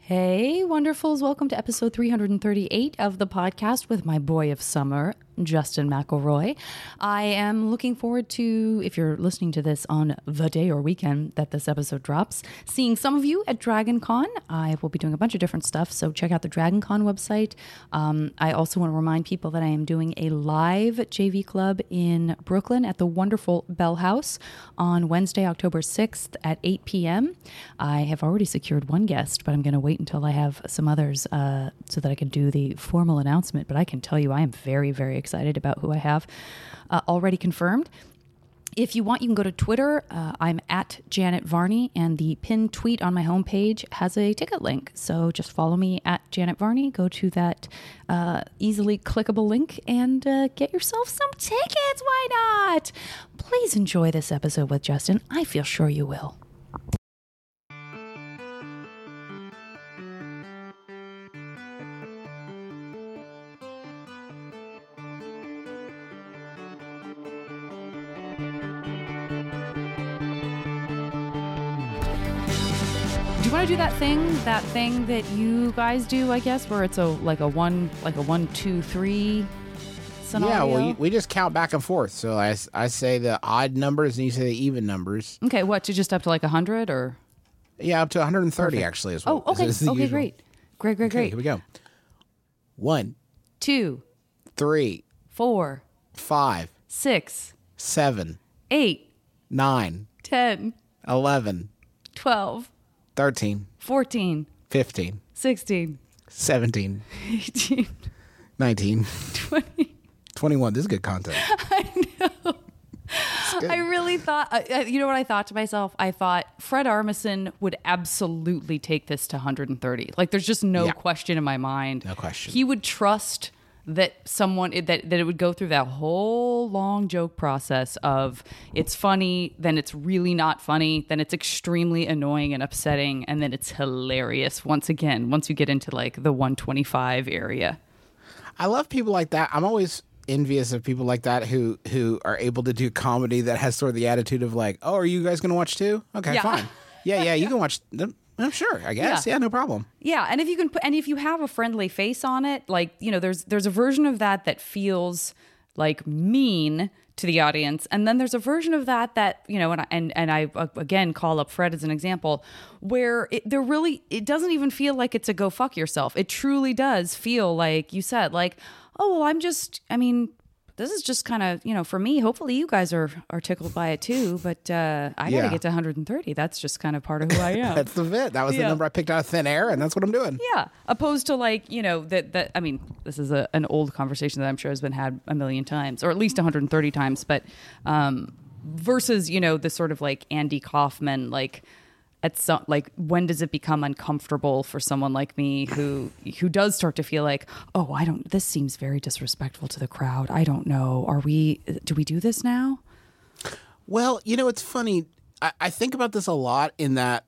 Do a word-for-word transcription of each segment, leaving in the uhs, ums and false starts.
Hey, wonderfuls. Welcome to episode three hundred thirty-eight of the podcast with my boy of summer, Justin McElroy. I am looking forward to, if you're listening to this on the day or weekend that this episode drops, seeing some of you at Dragon Con. I will be doing a bunch of different stuff, so check out the Dragon Con website. Um, I also want to remind people that I am doing a live J V club in Brooklyn at the wonderful Bell House on Wednesday, October sixth at eight p.m. I have already secured one guest, but I'm going to wait until I have some others uh, so that I can do the formal announcement. But I can tell you I am very, very excited about who I have uh, already confirmed. If you want, you can go to Twitter. Uh, I'm at Janet Varney, and the pinned tweet on my homepage has a ticket link. So just follow me at Janet Varney. Go to that uh, easily clickable link and uh, get yourself some tickets. Why not? Please enjoy this episode with Justin. I feel sure you will. Do you want to do that thing, that thing that you guys do, I guess, where it's a like a one, like a one, two, three scenario? Yeah, well, we just count back and forth. So I, I say the odd numbers and you say the even numbers. Okay, what, to just up to like one hundred or? Yeah, up to one hundred thirty Perfect. actually as well. Oh, okay, This is okay, usual. great. Great, great, Okay, great. here we go. One, Two, three, four, five, six, seven, eight, nine, ten, eleven, twelve, thirteen, fourteen, fifteen, sixteen, seventeen, eighteen, nineteen, twenty. twenty-one. This is good content. I know. good. I really thought, uh, you know what I thought to myself? I thought Fred Armisen would absolutely take this to one hundred thirty. Like, there's just no Yeah. question in my mind. No question. He would trust that someone, that, that it would go through that whole long joke process of it's funny, then it's really not funny, then it's extremely annoying and upsetting, and then it's hilarious once again, once you get into like the one twenty-five area. I love people like that. I'm always envious of people like that who who are able to do comedy that has sort of the attitude of like, oh, are you guys going to watch too? Okay, Yeah. fine. Yeah, yeah, you can watch them. I'm sure, I guess. Yeah. Yeah, no problem. Yeah, and if you can put, and if you have a friendly face on it, like, you know, there's there's a version of that that feels like mean to the audience, and then there's a version of that that, you know, and I, and and I uh, again call up Fred as an example, where it, there really it doesn't even feel like it's a go fuck yourself. It truly does feel like you said, like, oh well, I'm just, I mean, this is just kind of, you know, for me, hopefully you guys are, are tickled by it too, but uh, I got to Yeah. get to one hundred thirty. That's just kind of part of who I am. That's the bit. That was Yeah. the number I picked out of thin air, and that's what I'm doing. Yeah, opposed to like, you know, that, that I mean, this is a, an old conversation that I'm sure has been had a million times, or at least one hundred thirty times, but um, versus, you know, the sort of like Andy Kaufman, like, at some, like, when does it become uncomfortable for someone like me who who does start to feel like, oh, I don't, this seems very disrespectful to the crowd. I don't know. Are we, do we do this now? Well, you know, it's funny. I, I think about this a lot in that,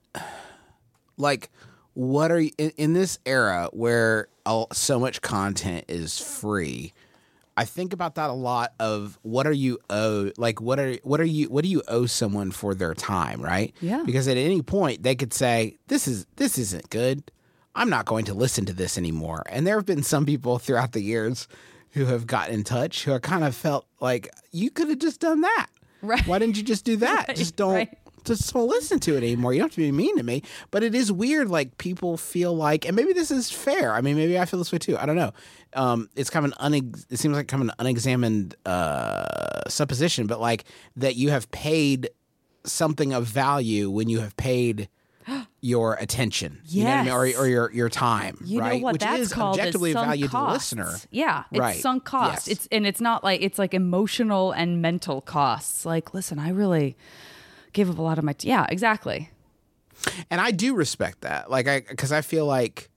like, what are you, in, in this era where all, so much content is free, I think about that a lot of what are you owe, like what are what are you what do you owe someone for their time, right? Yeah. Because at any point they could say this is this isn't good. I'm not going to listen to this anymore. And there have been some people throughout the years who have gotten in touch who have kind of felt like you could have just done that. Right. Why didn't you just do that? Right, just don't right. just don't listen to it anymore. You don't have to be mean to me. But it is weird, like people feel like, and maybe this is fair. I mean, maybe I feel this way too. I don't know. Um, it's kind of an unex- it seems like kind of an unexamined uh, supposition, but like that you have paid something of value when you have paid your attention, you know what I mean? Yes. or, or your your time, You right? know what Which that's is called objectively is sunk valued costs. to the listener. Yeah, it's Right. sunk costs. Yes. It's and it's not like it's like emotional and mental costs. Like, listen, I really gave up a lot of my t- yeah, exactly. And I do respect that. Like I cuz I feel like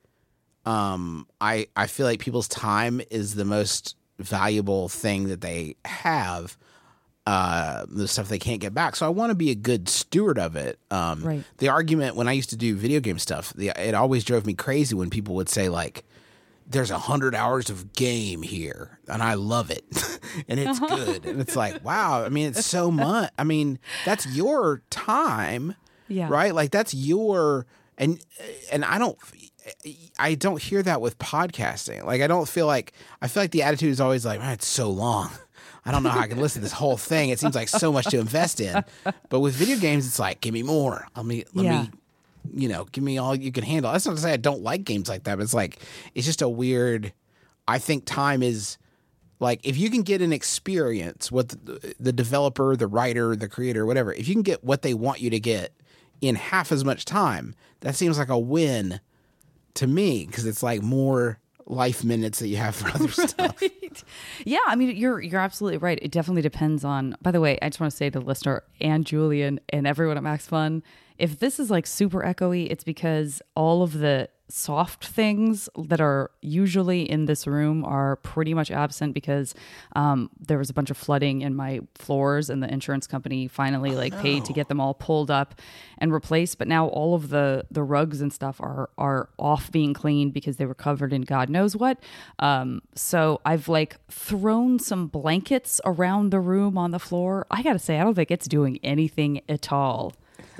um I I feel like people's time is the most valuable thing that they have. Uh, the stuff they can't get back. So I want to be a good steward of it. Um, Right. The argument when I used to do video game stuff, the, it always drove me crazy when people would say like, there's a hundred hours of game here and I love it and it's good. And it's like, wow. I mean, it's so much. I mean, that's your time, Yeah. right? Like that's your, and and I don't I don't hear that with podcasting. Like I don't feel like I feel like the attitude is always like, man, it's so long. I don't know how I can listen to this whole thing. It seems like so much to invest in. But with video games, it's like, give me more. Let me let Yeah. me you know, give me all you can handle. That's not to say I don't like games like that, but it's like it's just a weird I think time is like if you can get an experience, what the, the developer, the writer, the creator, whatever, if you can get what they want you to get in half as much time, that seems like a win to me because it's like more life minutes that you have for other stuff. Right. Yeah, I mean, you're you're absolutely right. It definitely depends on. By the way, I just want to say to the listener and Julian and everyone at Max Fun, if this is like super echoey, it's because all of the soft things that are usually in this room are pretty much absent because um, there was a bunch of flooding in my floors and the insurance company finally like Oh, paid no. to get them all pulled up and replaced. But now all of the the rugs and stuff are are off being cleaned because they were covered in God knows what. Um, so I've like thrown some blankets around the room on the floor. I gotta say, I don't think it's doing anything at all.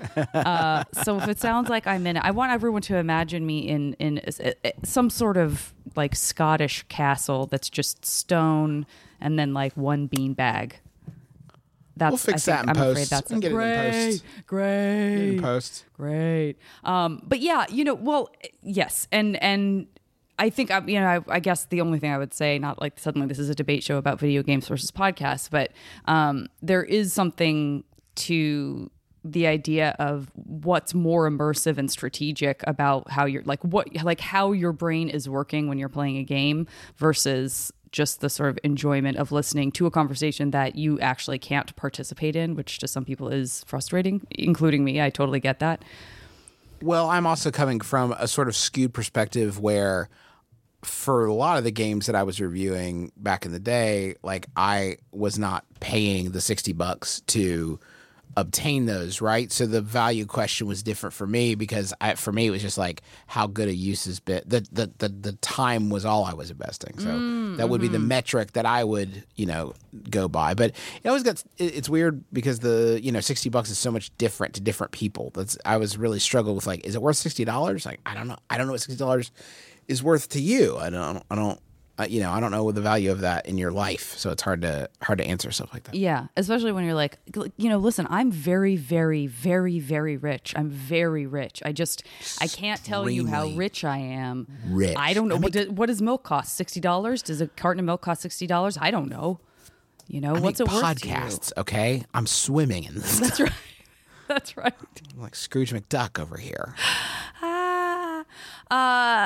uh, so if it sounds like I'm in, I want everyone to imagine me in in some sort of like Scottish castle that's just stone and then like one bean bag. That's We'll fix I that in think, I'm post. afraid that's We can get it in great, post. great, Get it in post. great. Um, but yeah, you know, well, yes, and and. I think, I, you know, I, I guess the only thing I would say, not like suddenly this is a debate show about video games versus podcasts, but um, there is something to the idea of what's more immersive and strategic about how you're like what like how your brain is working when you're playing a game versus just the sort of enjoyment of listening to a conversation that you actually can't participate in, which to some people is frustrating, including me. I totally get that. Well, I'm also coming from a sort of skewed perspective where for a lot of the games that I was reviewing back in the day, like I was not paying the sixty bucks to obtain those, right? So the value question was different for me because I, for me, it was just like how good a use has been. The, the, the, the time was all I was investing. So mm, that would mm-hmm. be the metric that I would, you know, go by. But it always gets, it, it's weird because the, you know, sixty bucks is so much different to different people. That's, I was really struggled with like, is it worth sixty dollars? Like, I don't know. I don't know what sixty dollars is worth to you. I don't, I don't, Uh, you know, I don't know the value of that in your life, so it's hard to hard to answer stuff like that. Yeah, especially when you're like, you know, listen, I'm very, very, very, very rich. I'm very rich. I just, I can't tell you how rich I am. Rich. I don't know. I what, make, does, what does milk cost? sixty dollars? Does a carton of milk cost sixty dollars? I don't know. You know, I what's it make worth podcasts, to you? Okay? I'm swimming in this That's stuff. right. That's right. I'm like Scrooge McDuck over here. Ah. Uh,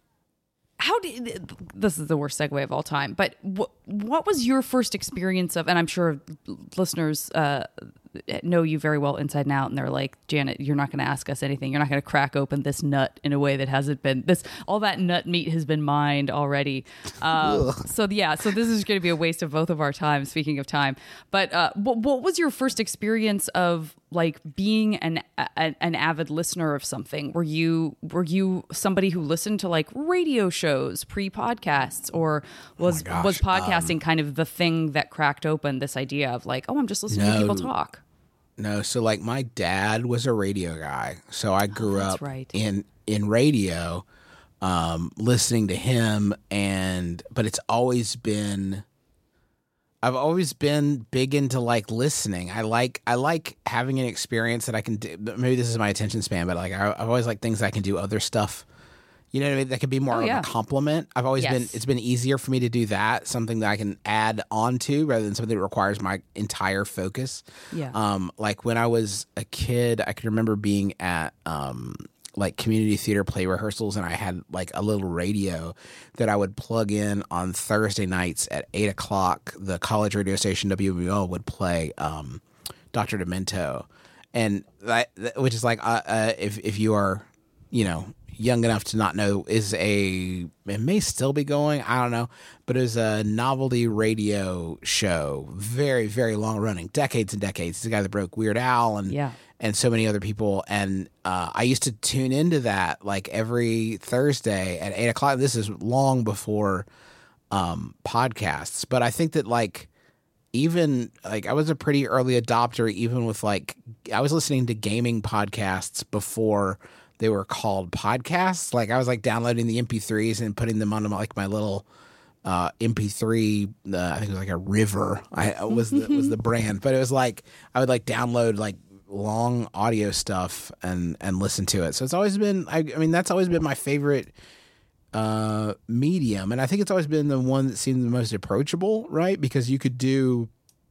How did this is the worst segue of all time? But what what was your first experience of? And I'm sure listeners uh, know you very well inside and out, and they're like, Janet, you're not going to ask us anything. You're not going to crack open this nut in a way that hasn't been this. All that nut meat has been mined already. Um, so yeah, so this is going to be a waste of both of our time. Speaking of time, but uh, what, what was your first experience of like being an a, an avid listener of something? Were you were you somebody who listened to like radio shows pre podcasts, or was oh gosh, was podcasting um, kind of the thing that cracked open this idea of like, oh, I'm just listening no, to people talk? No, so like my dad was a radio guy, so I grew oh, up right. in in radio, um, listening to him, and but it's always been. I've always been big into like listening. I like I like having an experience that I can do. Maybe this is my attention span, but like I, I've always liked things that I can do other stuff. You know what I mean? That could be more oh, of yeah. a compliment. I've always yes. been. It's been easier for me to do that, something that I can add on to rather than something that requires my entire focus. Yeah. Um, like when I was a kid, I can remember being at um. like community theater play rehearsals, and I had like a little radio that I would plug in on Thursday nights at eight o'clock. The college radio station W M U L would play um, Doctor Demento, and that, which is like uh, uh, if if you are, you know, young enough to not know, is a it may still be going. I don't know, but it was a novelty radio show, very very long running, decades and decades. It's the guy that broke Weird Al and yeah. and so many other people. And uh, I used to tune into that like every Thursday at eight o'clock. This is long before um, podcasts. But I think that like even like I was a pretty early adopter, even with like I was listening to gaming podcasts before they were called podcasts. Like I was like downloading the M P threes and putting them on like my little uh, M P three. Uh, I think it was like a River. I was the, was the brand, but it was like I would like download like long audio stuff and and listen to it. So it's always been. I, I mean, that's always been my favorite uh, medium, and I think it's always been the one that seemed the most approachable, right? Because you could do.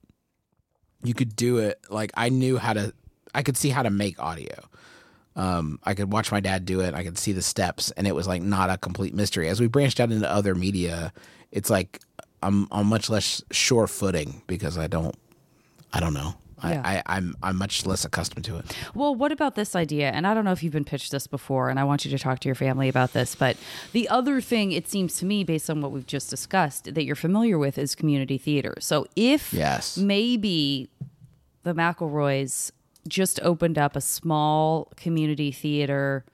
You could do it like I knew how to. I could see how to make audio. Um, I could watch my dad do it. I could see the steps, and it was like not a complete mystery. As we branched out into other media, it's like I'm on much less sure footing because I don't, I don't know. Yeah. I, I, I'm I'm much less accustomed to it. Well, what about this idea? And I don't know if you've been pitched this before, and I want you to talk to your family about this. But the other thing, it seems to me, based on what we've just discussed, that you're familiar with is community theater. So if Yes. maybe the McElroys just opened up a small community theater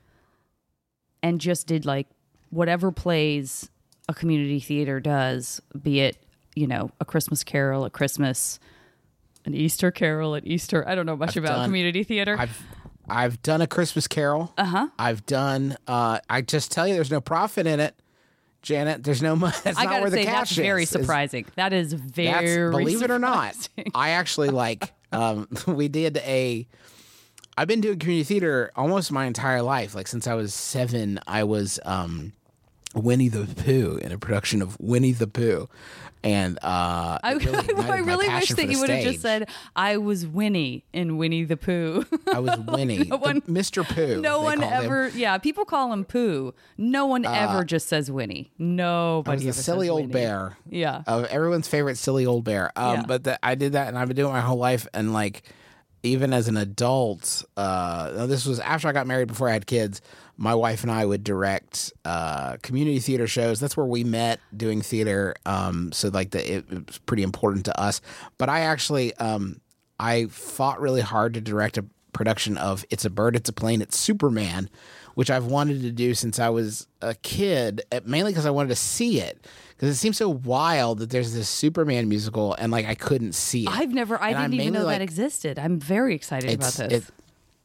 and just did like whatever plays a community theater does, be it, you know, A Christmas Carol at Christmas, an Easter Carol at Easter. I don't know much I've about done- community theater. I've I've done A Christmas Carol. Uh-huh. I've done. Uh, I just tell you, there's no profit in it, Janet. There's no money. That's I not gotta where the say, cash that's is. very Is- surprising. That is That's, very believe it or not, surprising. I actually like. Um, we did a. I've been doing community theater almost my entire life. Like since I was seven, I was um, Winnie the Pooh in a production of Winnie the Pooh, and uh, I, it really I ignited my really wish passion for that the you would have stage. just said, I was Winnie in Winnie the Pooh. I was Winnie, No one- the, Mister Pooh. No they one called him. ever, yeah, people call him Pooh. No one ever just says Winnie. I Nobody was ever the silly says old Winnie. bear. Yeah. Of everyone's favorite silly old bear. Um, Yeah. But the, I did that, and I've been doing it my whole life. And like, even as an adult, uh, now this was after I got married, before I had kids. My wife and I would direct uh, community theater shows. That's where we met doing theater. Um, so like, the, it, it was pretty important to us. But I actually, um, I fought really hard to direct a production of It's a Bird, It's a Plane, It's Superman, which I've wanted to do since I was a kid, uh, mainly because I wanted to see it. Because it seems so wild that there's this Superman musical and like I couldn't see it. I've never, I And I'm didn't even mainly, know like, that existed. I'm very excited about it's this. it,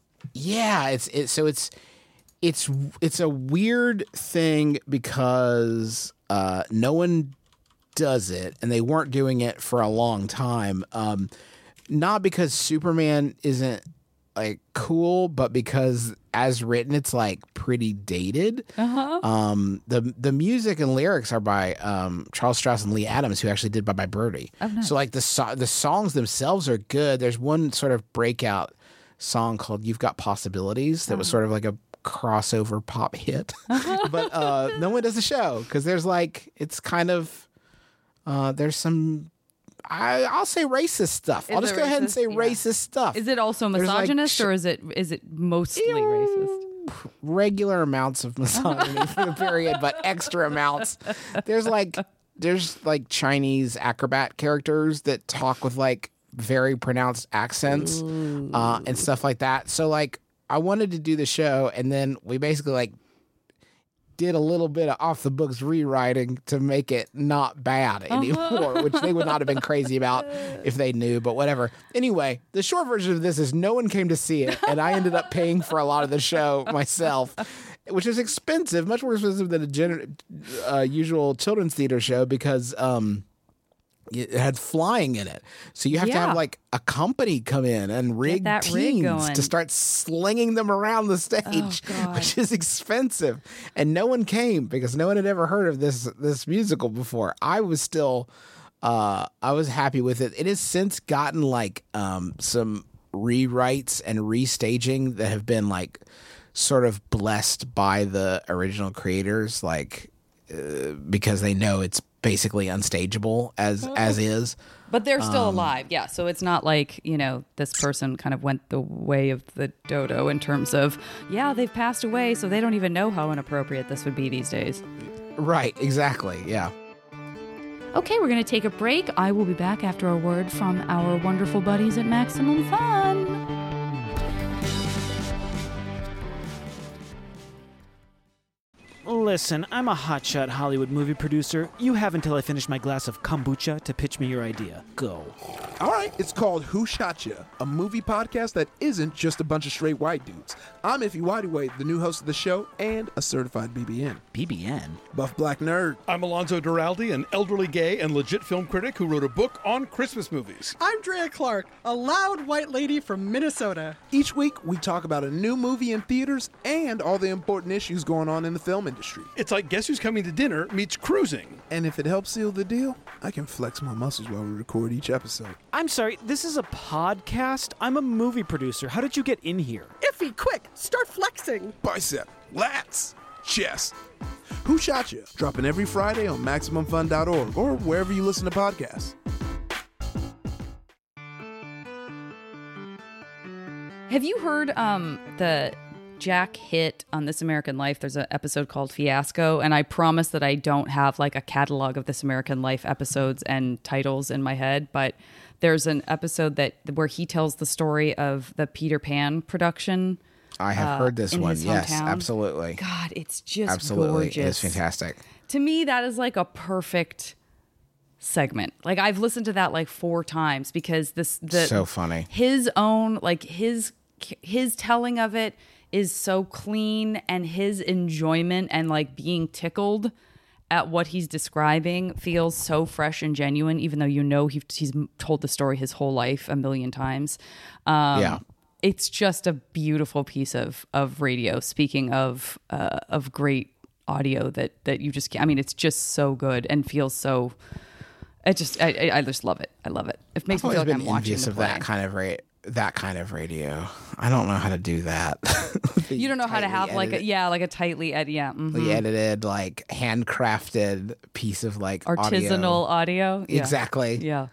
yeah, it's it. So it's it's it's a weird thing because uh, no one does it, and they weren't doing it for a long time. Um, not because Superman isn't like cool, but because as written, it's like pretty dated. Uh-huh. Um, the the music and lyrics are by um, Charles Strauss and Lee Adams, who actually did Bye Bye Birdie. Oh, nice. So like the so- the songs themselves are good. There's one sort of breakout song called "You've Got Possibilities" that was sort of like a crossover pop hit, but uh, no one does the show because there's like it's kind of uh, there's some. I, I'll say racist stuff. I'll Is just it go ahead and racist? say Yeah. racist stuff. Is it also There's, like, misogynist sh- or is it is it mostly racist? Regular amounts of misogyny for the period, but extra amounts. There's like there's like Chinese acrobat characters that talk with like very pronounced accents uh, and stuff like that. So like I wanted to do the show, and then we basically like did a little bit of off the books rewriting to make it not bad anymore, which they would not have been crazy about if they knew, but whatever. Anyway, the short version of this is no one came to see it, and I ended up paying for a lot of the show myself, which is expensive, much more expensive than a gen- uh, usual children's theater show because um, it had flying in it. So you have to Yeah. have like a company come in and rig that rig teams going. to start slinging them around the stage, God. which is expensive. And no one came because no one had ever heard of this this musical before. I was still uh, I was happy with it. It has since gotten like um, some rewrites and restaging that have been like sort of blessed by the original creators, like uh, because they know it's basically unstageable as as is. But they're still Um, alive, yeah. So it's not like, you know, this person kind of went the way of the dodo in terms of, yeah, they've passed away, so they don't even know how inappropriate this would be these days. Right, exactly. Yeah. Okay, we're going to take a break. I will be back after a word from our wonderful buddies at Maximum Fun. Listen, I'm a hotshot Hollywood movie producer. You have until I finish my glass of kombucha to pitch me your idea. Go. All right, it's called Who Shot Ya, a movie podcast that isn't just a bunch of straight white dudes. I'm Iffy Whitey, the new host of the show and a certified B B N. B B N? Buff Black Nerd. I'm Alonzo Duralde, an elderly gay and legit film critic who wrote a book on Christmas movies. I'm Drea Clark, a loud white lady from Minnesota. Each week, we talk about a new movie in theaters and all the important issues going on in the film industry. It's like Guess Who's Coming to Dinner meets cruising. And if it helps seal the deal, I can flex my muscles while we record each episode. I'm sorry, this is a podcast? I'm a movie producer. How did you get in here? Iffy, quick, start flexing. Bicep, lats, chest. Who Shot Ya? Dropping every Friday on Maximum Fun dot org or wherever you listen to podcasts. Have you heard um, the Jack hit on This American Life? There's an episode called Fiasco, and I promise that I don't have like a catalog of This American Life episodes and titles in my head, but there's an episode that where he tells the story of the Peter Pan production. I have uh, heard this in one. his Yes, hometown. absolutely. God, it's just Absolutely. gorgeous. It is fantastic. To me, that is like a perfect segment. Like I've listened to that like four times because this the So funny. His own like his his telling of it is so clean, and his enjoyment and like being tickled at what he's describing feels so fresh and genuine, even though you know he, he's told the story his whole life a million times. Um, Yeah. It's just a beautiful piece of of radio. Speaking of uh, of great audio that that you just can't, I mean, it's just so good and feels so. It just I, I I just love it. I love it. It makes I've me feel always like been I'm watching envious the of play. that kind of ra- that kind of radio. I don't know how to do that. You don't know how to Tightly have like a edited- yeah like a tightly ed yeah mhm. the edited, like handcrafted piece of like artisanal audio. audio. Yeah. Exactly. Yeah.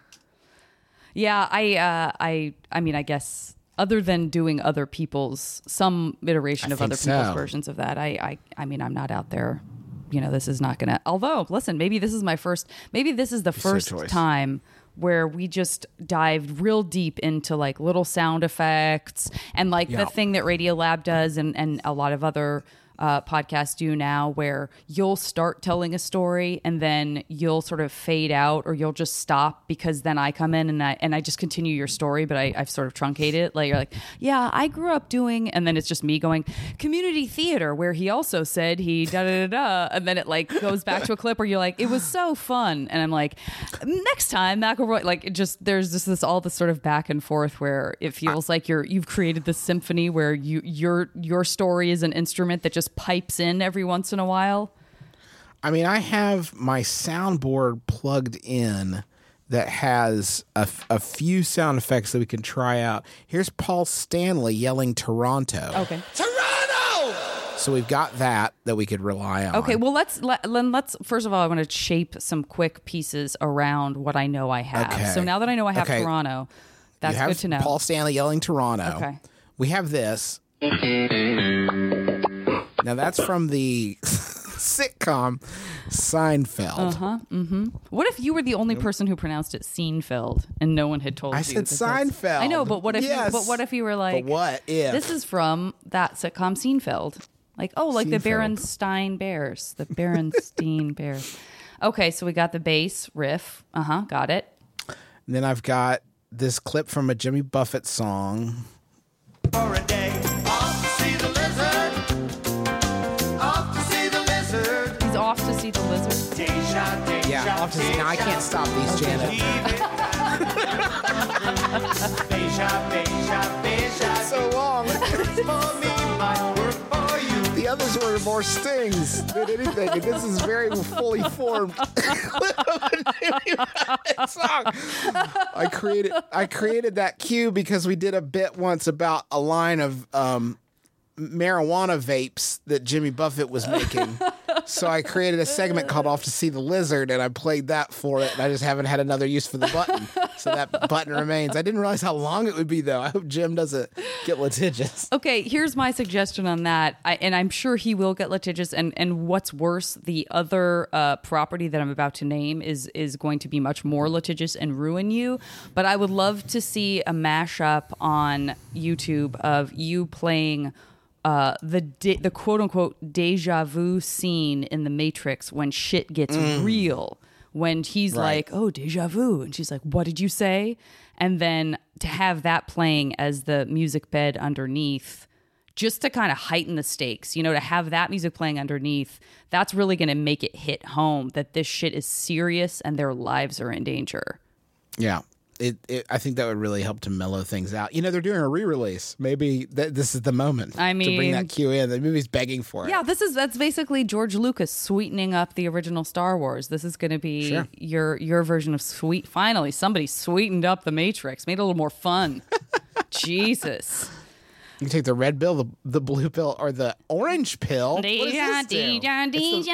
Yeah, I uh I I mean I guess other than doing other people's some iteration I of think other people's so. versions of that, I I I mean I'm not out there. You know, this is not gonna although, listen, maybe this is my first maybe this is the first choice. time where we just dived real deep into like little sound effects and like Yeah. the thing that Radiolab does and, and a lot of other uh, podcasts do now, where you'll start telling a story and then you'll sort of fade out, or you'll just stop because then I come in and I and I just continue your story, but I, I've sort of truncated it. Like you're like, yeah, I grew up doing, and then it's just me going community theater, where he also said he da da da da, and then it like goes back to a clip where you're like, it was so fun, and I'm like, next time McElroy, like it just there's just this all this sort of back and forth where it feels like you're you've created this symphony where you your your story is an instrument that just pipes in every once in a while. I mean, I have my soundboard plugged in that has a, f- a few sound effects that we can try out. Here's Paul Stanley yelling Toronto. Okay. Toronto! So we've got that that we could rely on. Okay, well let's let, then let's first of all I want to shape some quick pieces around what I know I have. Okay. So now that I know I have Okay. Toronto, that's You have good to know. Paul Stanley yelling Toronto. Okay. We have this. Now that's from the sitcom Seinfeld. Uh-huh. Mm-hmm. What if you were the only person who pronounced it Seinfeld and no one had told I you? said that that's- Seinfeld. I know, but what if? Yes. You, but what if you were like? But what if? This is from that sitcom Seinfeld. Like, oh, like the Seinfeld. Berenstein Bears, the Berenstein Bears. Okay, so we got the bass riff. Uh huh. Got it. And then I've got this clip from a Jimmy Buffett song. For a day, off to see the lizard. Off to see the lizard. He's off to see the lizard. Deja, deja, Yeah, off to see. Now I can't stop these, Janet. Deja, deja, deja. So long. For me, might work for you. The others were more stings than anything, and this is very fully formed song. I created I created that cue because we did a bit once about a line of um, marijuana vapes that Jimmy Buffett was making. So I created a segment called Off to See the Lizard, and I played that for it, and I just haven't had another use for the button. So that button remains. I didn't realize how long it would be, though. I hope Jim doesn't get litigious. Okay, here's my suggestion on that, I, and I'm sure he will get litigious. And, and what's worse, the other uh, property that I'm about to name is is going to be much more litigious and ruin you. But I would love to see a mashup on YouTube of you playing uh, the de- the quote unquote deja vu scene in The Matrix when shit gets Mm. real. When he's Right. like, "Oh, deja vu," and she's like, "What did you say?" And then to have that playing as the music bed underneath, just to kind of heighten the stakes, you know, to have that music playing underneath, that's really going to make it hit home that this shit is serious and their lives are in danger. Yeah. It, it, I think that would really help to mellow things out. You know, they're doing a re-release. Maybe th- this is the moment I to bring mean- that cue in. The movie's begging for it. Yeah, this is that's basically George Lucas sweetening up the original Star Wars. This is going to be Sure. your your version of sweet. Finally, somebody sweetened up the Matrix, made it a little more fun. Jesus. You can take the red pill, the, the blue pill, or the orange pill. What does Deja, this do? deja, It's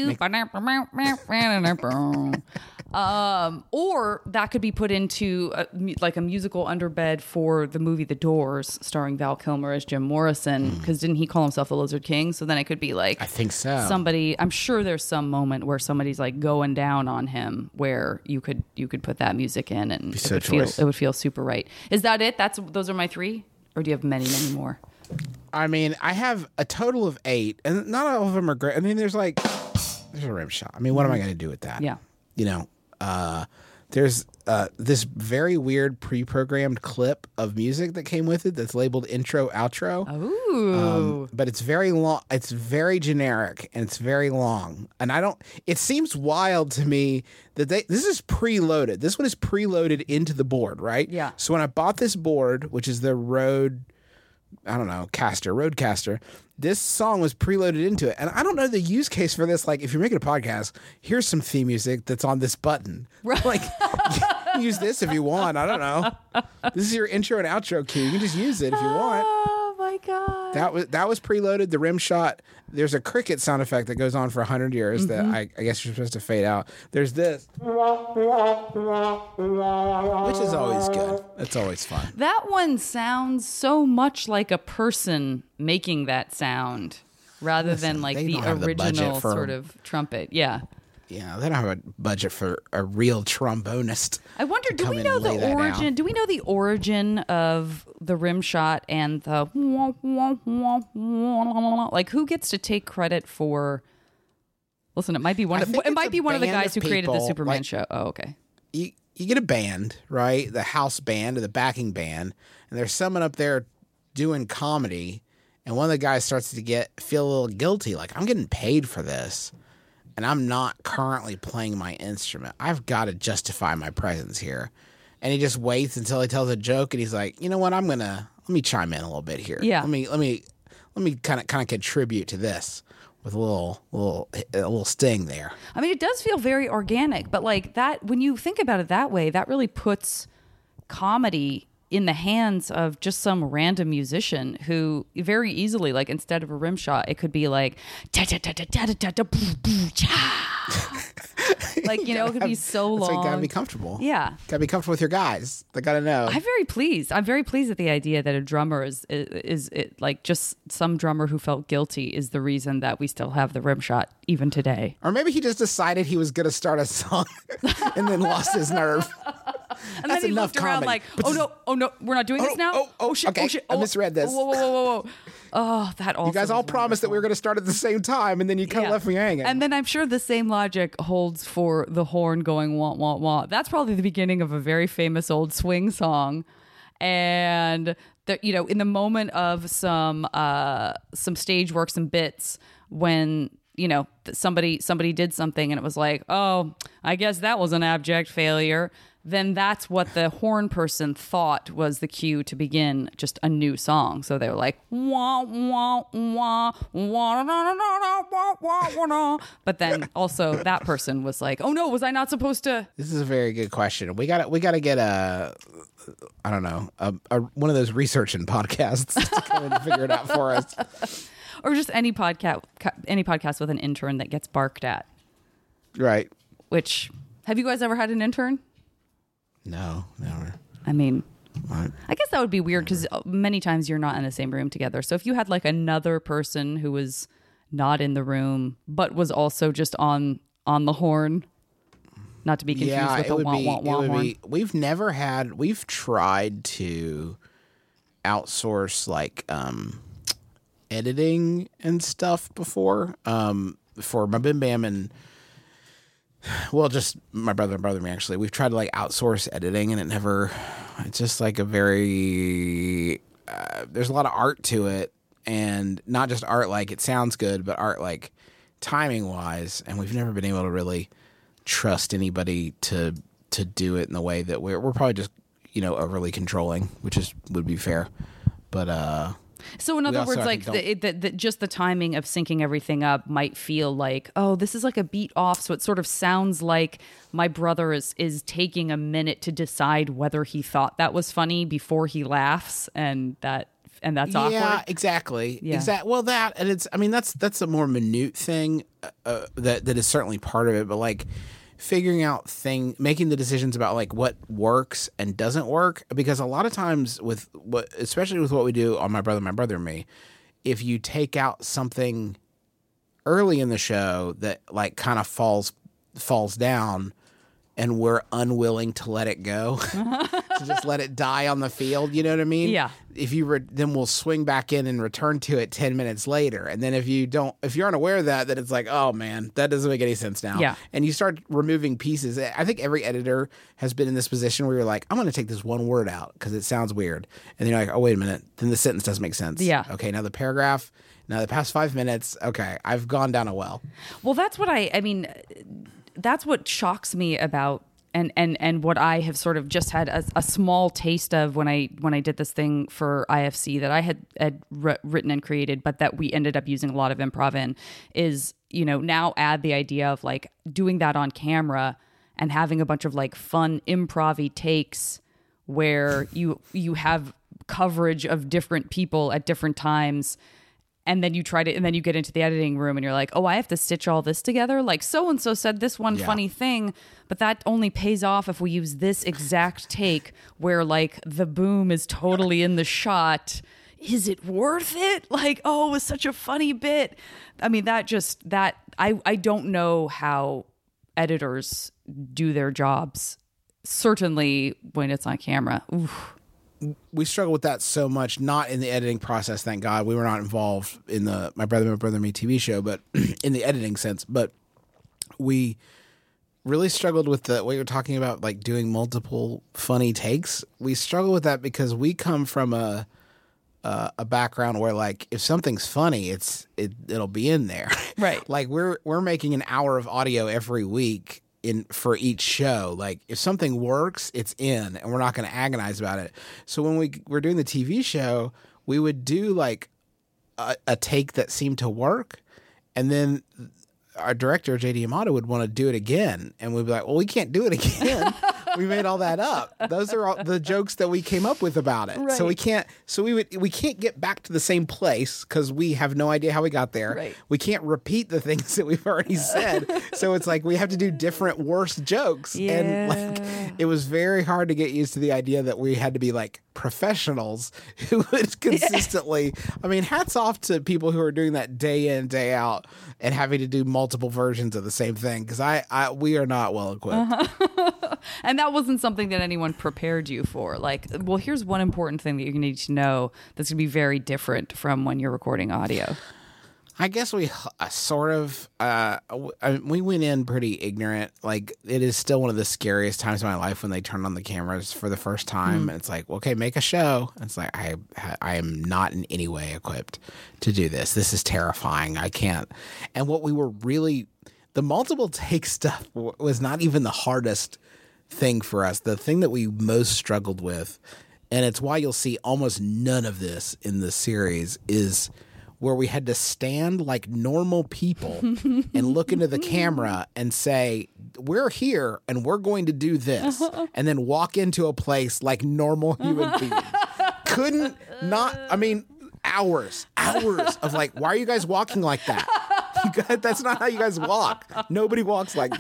the- deja vu. Um, or that could be put into a, mu- like a musical underbed for the movie The Doors, starring Val Kilmer as Jim Morrison. Because didn't he call himself the Lizard King? So then it could be like I think so. somebody. I'm sure there's some moment where somebody's like going down on him, where you could you could put that music in, and it so would feel choice. it would feel super right. Is that it? That's those are my three, or do you have many many more? I mean, I have a total of eight, and not all of them are great. I mean, there's like, there's a rim shot. I mean, what am I going to do with that? Yeah. You know, uh, there's uh, this very weird pre-programmed clip of music that came with it that's labeled intro, outro. Ooh. Um, but it's very long. It's very generic and it's very long. And I don't. It seems wild to me that they. This is preloaded. This one is preloaded into the board, right? Yeah. So when I bought this board, which is the Rode, I don't know, caster, Rodecaster, this song was preloaded into it. And I don't know the use case for this. Like, if you're making a podcast, here's some theme music that's on this button. Right. Like, use this if you want. I don't know. This is your intro and outro cue. You can just use it if you want. Oh my god. That was that was preloaded. The rim shot. There's a cricket sound effect that goes on for a hundred years that I, I guess you're supposed to fade out. There's this, which is always good. That's always fun. That one sounds so much like a person making that sound rather than like they the don't have the budget original for- sort of trumpet. Yeah. Yeah, they don't have a budget for a real trombonist. I wonder, to do come we in know and lay the that origin? down. Do we know the origin of the rim shot and the like? Who gets to take credit for? Listen, it might be one. I Of, think it it's might a be one of the band guys of who created the people, Superman like- show. Oh, okay. You you get a band, right? The house band or the backing band, and there's someone up there doing comedy, and one of the guys starts to get feel a little guilty, like I'm getting paid for this. And I'm not currently playing my instrument. I've got to justify my presence here. And he just waits until he tells a joke, and he's like, "You know what? I'm gonna let me chime in a little bit here. Yeah. Let me let me let me kind of kind of contribute to this with a little little a little sting there." I mean, it does feel very organic, but like that, when you think about it that way, that really puts comedy in the hands of just some random musician who very easily, like instead of a rim shot, it could be like, ta ta ta ta ta ta ta boo, boo, cha. Like, you know, it could be so That's why long. you gotta be comfortable. Yeah. Gotta be comfortable with your guys. They gotta know. I'm very pleased. I'm very pleased at the idea that a drummer is is, is it, like just some drummer who felt guilty is the reason that we still have the rim shot even today. Or maybe he just decided he was gonna start a song and then lost his nerve. And That's then he enough looked around comedy. like, But oh this- no, oh no, we're not doing Oh, this now. oh, oh, shit, okay, oh shit, I oh, misread this. Whoa, whoa, whoa, whoa, whoa. Oh, that also. You guys all was promised that we were wonderful. gonna start at the same time, and then you kind of Yeah. left me hanging. And then I'm sure the same logic holds for the horn going wah wah wah. That's probably the beginning of a very famous old swing song. And the, you know, in the moment of some uh, some stage work, some bits, when you know th- somebody somebody did something and it was like, oh, I guess that was an abject failure. Then that's what the horn person thought was the cue to begin just a new song. So they were like, wah, wah, wah, wah, na, na, na, na, wah, wah, wah, na. But then also that person was like, oh no, was I not supposed to? This is a very good question. We got to we got to get a, I don't know, a, a one of those researching podcasts to come and figure it out for us. Or just any podcast, any podcast with an intern that gets barked at. Right? Which, have you guys ever had an intern? No, never. I mean, What? I guess that would be weird because many times you're not in the same room together. So if you had like another person who was not in the room but was also just on on the horn, not to be confused Yeah, with it the would wah be. wah It wah would horn. be. We've never had. We've tried to outsource like um, editing and stuff before. Um, for my Bim Bam and well, just my brother and brother and me actually. We've tried to like outsource editing, and it never. It's just like a very. Uh, there's a lot of art to it, and not just art like it sounds good, but art like timing wise. And we've never been able to really trust anybody to to do it in the way that we're. We're probably just you know overly controlling, which is would be fair, but. uh So in We other also, words, I like think, the, the, the, just the timing of syncing everything up might feel like, oh, this is like a beat off. So it sort of sounds like my brother is is taking a minute to decide whether he thought that was funny before he laughs, and that and that's awkward. Yeah, exactly. Yeah. Exact. Well, that and it's. I mean, that's that's a more minute thing uh, that that is certainly part of it. But like figuring out thing, making the decisions about like what works and doesn't work, because a lot of times with what, especially with what we do on My Brother, My Brother and Me, if you take out something early in the show that like kind of falls falls down, and we're unwilling to let it go, to just let it die on the field, you know what I mean? Yeah. If you re- then we'll swing back in and return to it ten minutes later, and then if you don't, if you aren't aware of that, then it's like, oh man, that doesn't make any sense now. Yeah. And you start removing pieces. I think every editor has been in this position where you're like, I'm going to take this one word out because it sounds weird, and then you're like, oh wait a minute, then the sentence doesn't make sense. Yeah. Okay, now the paragraph. Now the past five minutes. Okay, I've gone down a well. Well, that's what I. I mean, that's what shocks me about. And, and and what I have sort of just had a, a small taste of when I when I did this thing for I F C that I had, had r- written and created, but that we ended up using a lot of improv in, is, you know, now add the idea of like doing that on camera and having a bunch of like fun improv-y takes where you you have coverage of different people at different times. And then you try to, and then you get into the editing room and you're like, oh, I have to stitch all this together. Like so-and-so said this one Yeah. funny thing, but that only pays off if we use this exact take where like the boom is totally in the shot. Is it worth it? Like, oh, it was such a funny bit. I mean, that just, that, I, I don't know how editors do their jobs. Certainly when it's on camera. Oof. We struggle with that so much, not in the editing process, thank God. We were not involved in the My Brother, My Brother and Me T V show, but in the editing sense. But we really struggled with the what you're talking about, like doing multiple funny takes. We struggle with that because we come from a uh, a background where, like, if something's funny, it's it it'll be in there. Right. Like we're we're making an hour of audio every week in for each show. Like if something works, it's in, and we're not going to agonize about it. So when we were doing the T V show, we would do like a, a take that seemed to work, and then our director J D Amato would want to do it again, and we'd be like, well, we can't do it again. We made all that up. Those are all the jokes that we came up with about it. Right. So we can't. So we would. We can't get back to the same place because we have no idea how we got there. Right. We can't repeat the things that we've already said. So it's like we have to do different, worse jokes. Yeah. And like it was very hard to get used to the idea that we had to be like professionals who would consistently. I mean, hats off to people who are doing that day in, day out, and having to do multiple versions of the same thing. Because I, I, we are not well equipped. Uh-huh. And that wasn't something that anyone prepared you for. Like, well, here's one important thing that you need to know that's going to be very different from when you're recording audio. I guess we uh, sort of, uh, w- I mean, we went in pretty ignorant. Like, it is still one of the scariest times of my life when they turn on the cameras for the first time. And it's like, okay, make a show. It's like, I, I am not in any way equipped to do this. This is terrifying. I can't. And what we were really, the multiple take stuff w- was not even the hardest thing for us. The thing that we most struggled with, and it's why you'll see almost none of this in the series, is where we had to stand like normal people and look into the camera and say, we're here and we're going to do this, and then walk into a place like normal human beings. Couldn't not, I mean, hours, hours of like, why are you guys walking like that? You guys, that's not how you guys walk. Nobody walks like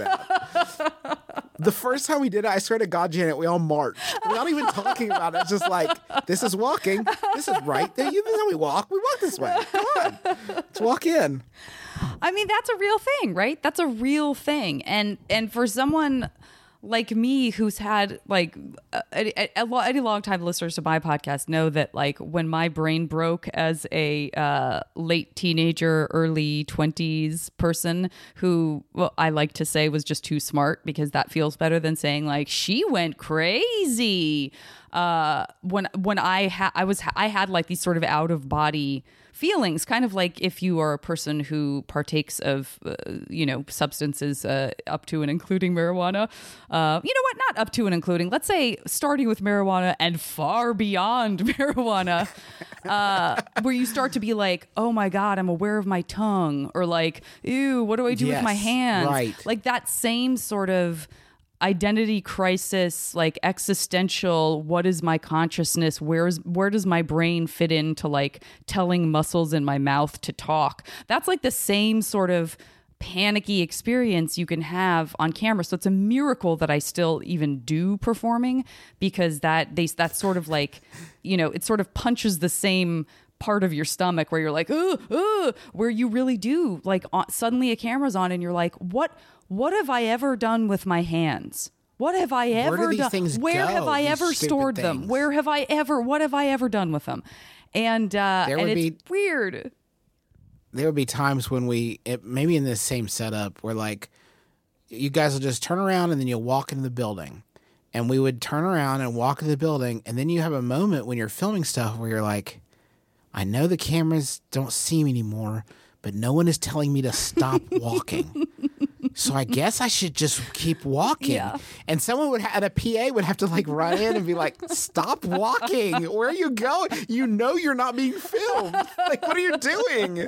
that. The first time we did it, I swear to God, Janet, we all marched. We're not even talking about it. It's just like, this is walking. This is right. This is how we walk. We walk this way. Come on. Let's walk in. I mean, that's a real thing, right? That's a real thing. And and for someone like me, who's had like a, a, a, lo- any long time listeners to my podcast know that like when my brain broke as a uh, late teenager, early twenties person who, well, I like to say was just too smart, because that feels better than saying like she went crazy. Uh, when when I ha- I was I had like these sort of out of body feelings, kind of like if you are a person who partakes of, uh, you know, substances uh, up to and including marijuana. Uh, you know what? Not up to and including. Let's say starting with marijuana and far beyond marijuana, uh, where you start to be like, oh my God, I'm aware of my tongue, or like, ew, what do I do Yes, with my hands? right. Like that same sort of identity crisis, like existential, what is my consciousness, where's where does my brain fit into like telling muscles in my mouth to talk? That's like the same sort of panicky experience you can have on camera. So it's a miracle that I still even do performing, because that they that's sort of like, you know, it sort of punches the same part of your stomach where you're like, ooh, ooh, where you really do like on, suddenly a camera's on and you're like, what What have I ever done with my hands? What have I Where do ever these done? things Where go, have I these ever stupid stored them? things? Where have I ever? What have I ever done with them? And uh, There and would it's be- weird. There would be times when we, it, maybe in this same setup, where like you guys will just turn around and then you'll walk into the building, and we would turn around and walk into the building, and then you have a moment when you're filming stuff where you're like, I know the cameras don't see me anymore, but no one is telling me to stop walking. So I guess I should just keep walking. Yeah. And someone would have, a P A would have to like run in and be like, stop walking. Where are you going? You know you're not being filmed. Like, what are you doing?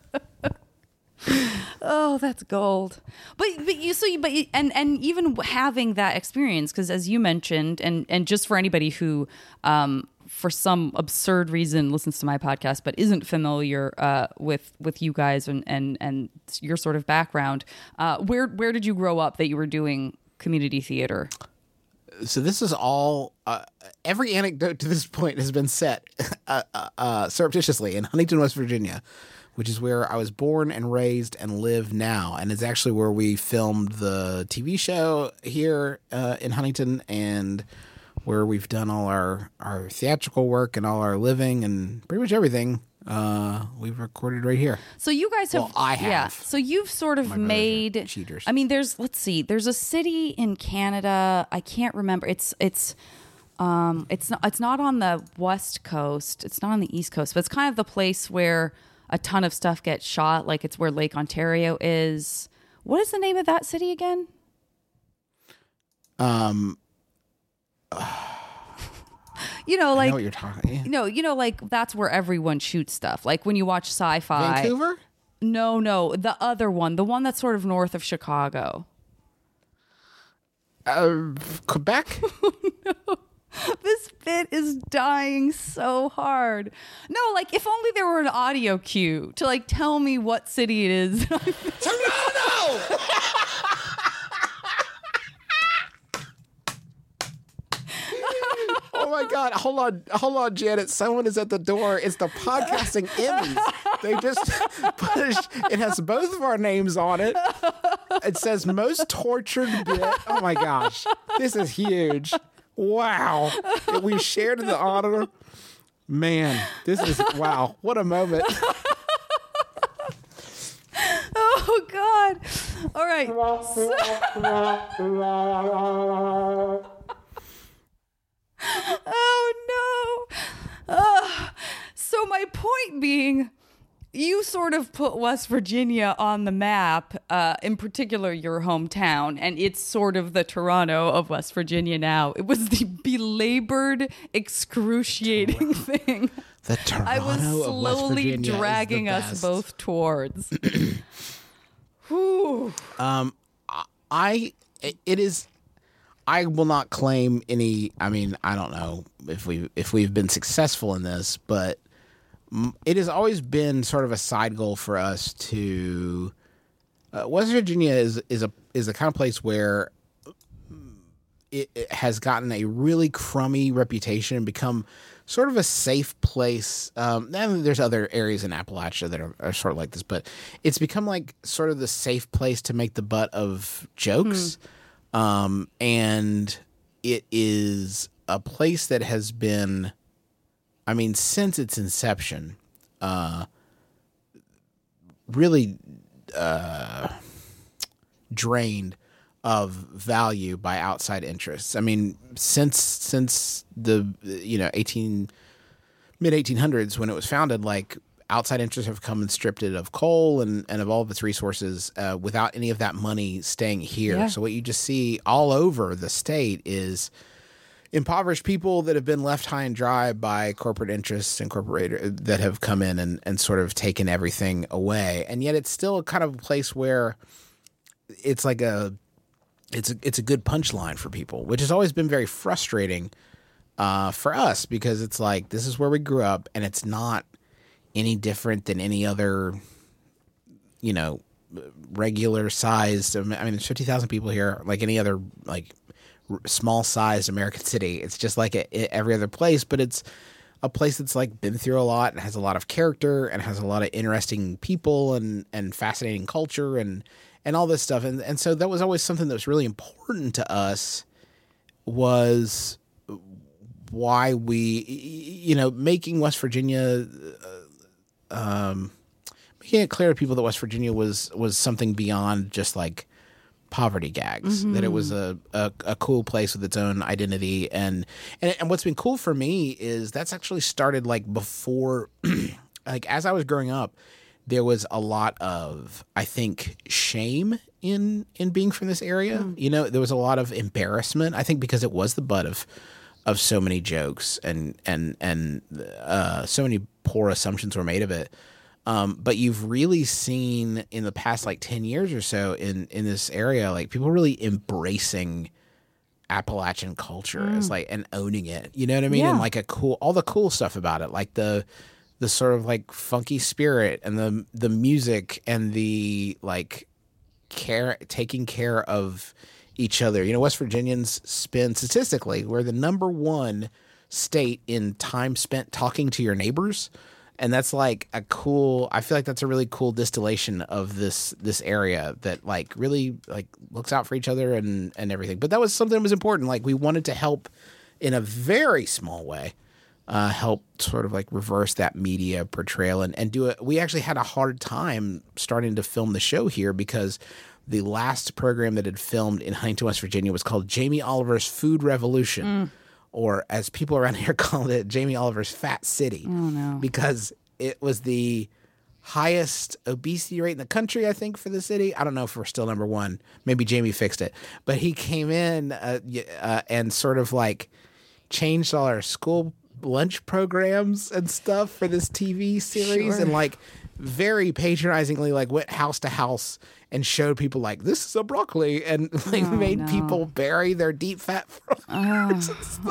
Oh, that's gold. But but you so you, but you, and and even having that experience, because as you mentioned, and and just for anybody who um for some absurd reason listens to my podcast but isn't familiar uh with with you guys and and and your sort of background, uh where where did you grow up that you were doing community theater? So this is all, uh, every anecdote to this point has been set uh, uh, uh, surreptitiously in Huntington, West Virginia, which is where I was born and raised and live now. And it's actually where we filmed the T V show here uh, in Huntington, and where we've done all our, our theatrical work and all our living and pretty much everything. Uh, we've recorded right here. So you guys have, Well, I have. yeah. So you've sort of My brothers are made cheaters. I mean, there's let's see, there's a city in Canada. I can't remember. It's it's um it's not it's not on the West Coast. It's not on the East Coast, but it's kind of the place where a ton of stuff gets shot. Like it's where Lake Ontario is. What is the name of that city again? Um, You know, I like know what you're talking. no, you know, like that's where everyone shoots stuff. Like when you watch sci-fi. Vancouver? No, no, the other one, the one that's sort of north of Chicago. Uh, Quebec? This bit is dying so hard. No, like if only there were an audio cue to like tell me what city it is. Toronto! Oh my God! Hold on, hold on, Janet. Someone is at the door. It's the podcasting Emmys. They just pushed. It has both of our names on it. It says most tortured bit. Oh my gosh, this is huge! Wow, we shared the honor. Man, this is wow. What a moment. Oh God! All right. Oh no! Uh, so my point being, you sort of put West Virginia on the map, uh, in particular your hometown, and it's sort of the Toronto of West Virginia now. It was the belabored, excruciating thing The Toronto I was of West slowly Virginia is the dragging us best. both towards. Whew. I it is I will not claim any I mean I don't know if we if we've been successful in this, but it has always been sort of a side goal for us to uh, West Virginia is is a is the kind of place where it, it has gotten a really crummy reputation and become sort of a safe place. Um, and there's other areas in Appalachia that are, are sort of like this, but it's become like sort of the safe place to make the butt of jokes. Um, and it is a place that has been, I mean, since its inception, uh, really uh, drained of value by outside interests. I mean, since since the you know eighteen mid eighteen hundreds when it was founded, like outside interests have come and stripped it of coal and, and of all of its resources uh, without any of that money staying here. Yeah. So what you just see all over the state is impoverished people that have been left high and dry by corporate interests and corporators that have come in and, and sort of taken everything away. And yet it's still kind of a place where it's like a it's a, it's a good punchline for people, which has always been very frustrating uh, for us because it's like this is where we grew up and it's not any different than any other, you know, regular sized. I mean, there's fifty thousand people here, like any other like small sized American city. It's just like a, every other place, but it's a place that's like been through a lot and has a lot of character and has a lot of interesting people and, and fascinating culture and, and all this stuff. And, and so that was always something that was really important to us was why we, you know, making West Virginia, uh, um, making it clear to people that West Virginia was, was something beyond just like poverty gags, mm-hmm. that it was a, a, a cool place with its own identity. And, and, and what's been cool for me is that's actually started like before, like as I was growing up, there was a lot of, I think, shame in, in being from this area. Mm. You know, there was a lot of embarrassment, I think, because it was the butt of, of so many jokes and, and, and, uh, so many poor assumptions were made of it. Um, but you've really seen in the past like ten years or so in, in this area, like people really embracing Appalachian culture mm. as like, and owning it, you know what I mean? Yeah. And like a cool, all the cool stuff about it, like the, the sort of like funky spirit and the, the music and the like care, taking care of each other. You know, West Virginians spend statistically, we're the number one state in time spent talking to your neighbors. And that's like a cool, I feel like that's a really cool distillation of this, this area that like really like looks out for each other and, and everything. But that was something that was important. Like we wanted to help in a very small way, uh, help sort of like reverse that media portrayal and, and do it. We actually had a hard time starting to film the show here because the last program that had filmed in Huntington, West Virginia was called Jamie Oliver's Food Revolution. Mm. Or as people around here call it, Jamie Oliver's Fat City. Oh, no. Because it was the highest obesity rate in the country, I think, for the city. I don't know if we're still number one. Maybe Jamie fixed it. But he came in uh, uh, and sort of like changed all our school lunch programs and stuff for this T V series. Sure. And like very patronizingly like went house to house and showed people like, this is a broccoli, and like oh, made no. people bury their deep fat fries oh. and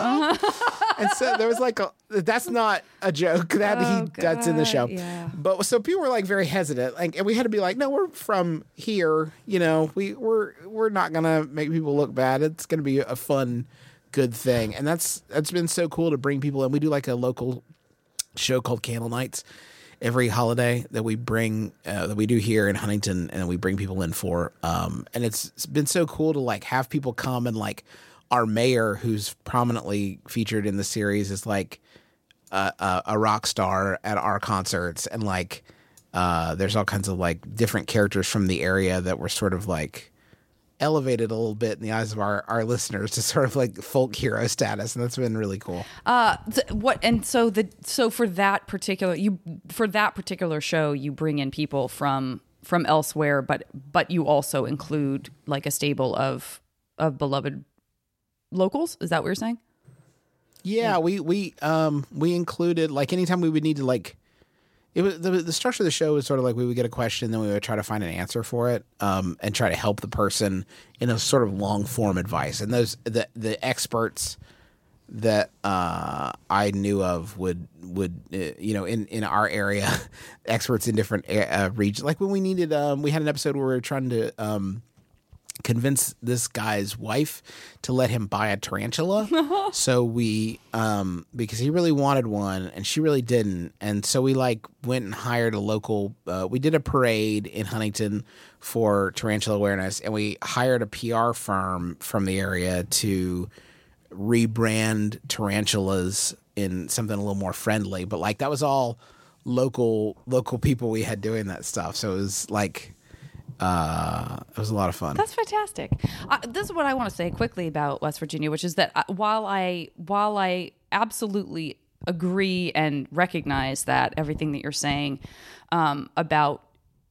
stuff. And so there was like a, that's not a joke that oh, he that's in the show. Yeah. But so people were like very hesitant, like, and we had to be like, no, we're from here, you know, we we're we're not gonna make people look bad. It's gonna be a fun, good thing, and that's that's been so cool to bring people in. We do like a local show called Candle Nights every holiday that we bring uh, that we do here in Huntington, and we bring people in for. Um, and it's, it's been so cool to like have people come and like our mayor, who's prominently featured in the series, is like a, a, a rock star at our concerts, and like uh, there's all kinds of like different characters from the area that were sort of like elevated a little bit in the eyes of our, our listeners to sort of like folk hero status, and that's been really cool. Uh, th- what and so the so for that particular you for that particular show, you bring in people from from elsewhere, but but you also include like a stable of of beloved locals. Is that what you're saying? Yeah, we we um we included like anytime we would need to like. It was the, the structure of the show was sort of like we would get a question, then we would try to find an answer for it, um, and try to help the person in a sort of long form advice. And those the the experts that uh, I knew of would would uh, you know in, in our area, experts in different uh, regions. Like when we needed, um, we had an episode where we were trying to um, convince this guy's wife to let him buy a tarantula. So we, um, because he really wanted one and she really didn't. And so we like went and hired a local, uh, we did a parade in Huntington for tarantula awareness, and we hired a P R firm from the area to rebrand tarantulas in something a little more friendly. But like that was all local, local people we had doing that stuff. So it was like, Uh, it was a lot of fun. That's fantastic. Uh, this is what I want to say quickly about West Virginia, which is that uh, while I while I absolutely agree and recognize that everything that you're saying um, about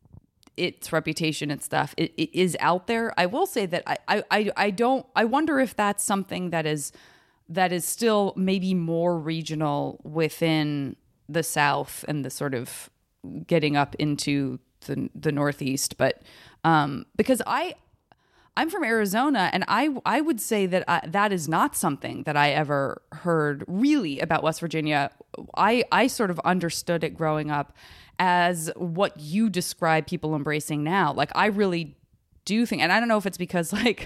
its reputation and stuff it, it is out there, I will say that I, I, I, I don't. I wonder if that's something that is that is still maybe more regional within the South and the sort of getting up into the the Northeast, but um, because I I'm from Arizona, and I I would say that I, that is not something that I ever heard really about West Virginia. I I sort of understood it growing up as what you describe people embracing now. Like I really do think, and I don't know if it's because like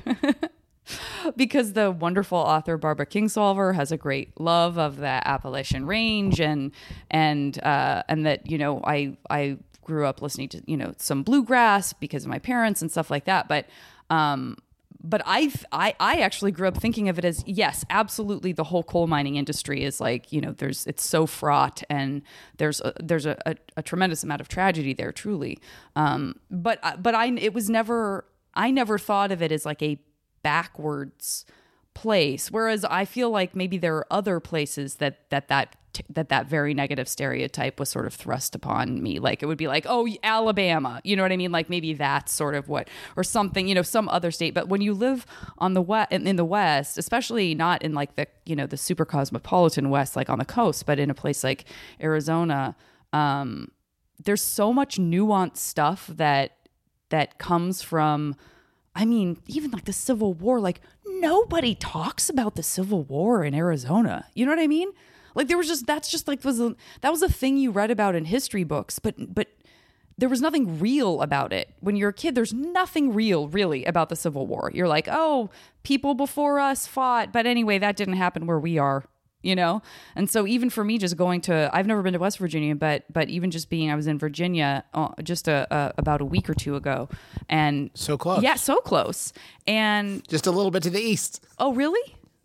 because the wonderful author Barbara Kingsolver has a great love of the Appalachian Range, and and uh, and that you know I I. grew up listening to, you know, some bluegrass because of my parents and stuff like that. But, um, but I've, I, I actually grew up thinking of it as, yes, absolutely. The whole coal mining industry is like, you know, there's, it's so fraught, and there's, a, there's a, a, a tremendous amount of tragedy there, truly. Um, but, but I, it was never, I never thought of it as like a backwards place. Whereas I feel like maybe there are other places that, that, that, that that very negative stereotype was sort of thrust upon me. Like it would be like, oh, Alabama, you know what I mean? Like maybe that's sort of what, or something, you know, some other state. But when you live on the west, in the West, especially not in like the, you know, the super cosmopolitan West, like on the coast, but in a place like Arizona, um, there's so much nuanced stuff that, that comes from, I mean, even like the Civil War, like nobody talks about the Civil War in Arizona. You know what I mean? Like there was just, that's just like, was a, that was a thing you read about in history books, but, but there was nothing real about it. When you're a kid, there's nothing real really about the Civil War. You're like, oh, people before us fought. But anyway, that didn't happen where we are, you know? And so even for me, just going to, I've never been to West Virginia, but, but even just being, I was in Virginia uh, just a, a, about a week or two ago, and so close. Yeah. So close. And just a little bit to the east. Oh, really?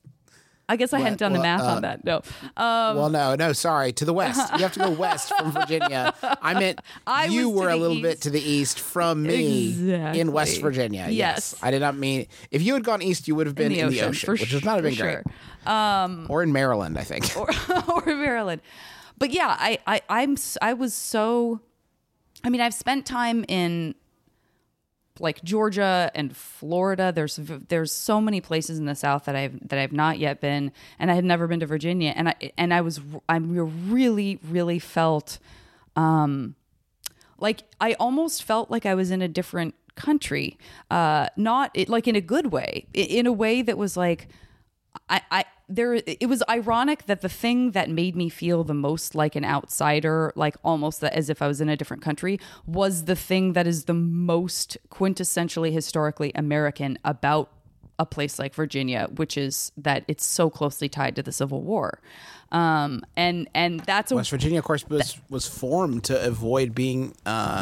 I guess I Well- hadn't done the well, math uh, on that. No. Um, Well, no, no, sorry. To the west. You have to go west from Virginia. I meant I you was to were a the little bit east. to the east from me Exactly. in West Virginia. Yes. I did not mean. If you had gone east, you would have been in the ocean, for which would not have been for great. sure. Um, Or in Maryland, I think. or, or Maryland. But yeah, I, I, I'm, s- I was so, I mean, I've spent time in like Georgia and Florida. There's, v- there's so many places in the South that I've, that I've not yet been, and I had never been to Virginia. And I, and I was, I really, really felt, um, like I almost felt like I was in a different country, uh, not it, like in a good way, i- in a way that was like, I, I, there, it was ironic that the thing that made me feel the most like an outsider, like almost as if I was in a different country, was the thing that is the most quintessentially historically American about a place like Virginia, which is that it's so closely tied to the Civil War. Um, and, and that's a, West Virginia, of course, was was formed to avoid being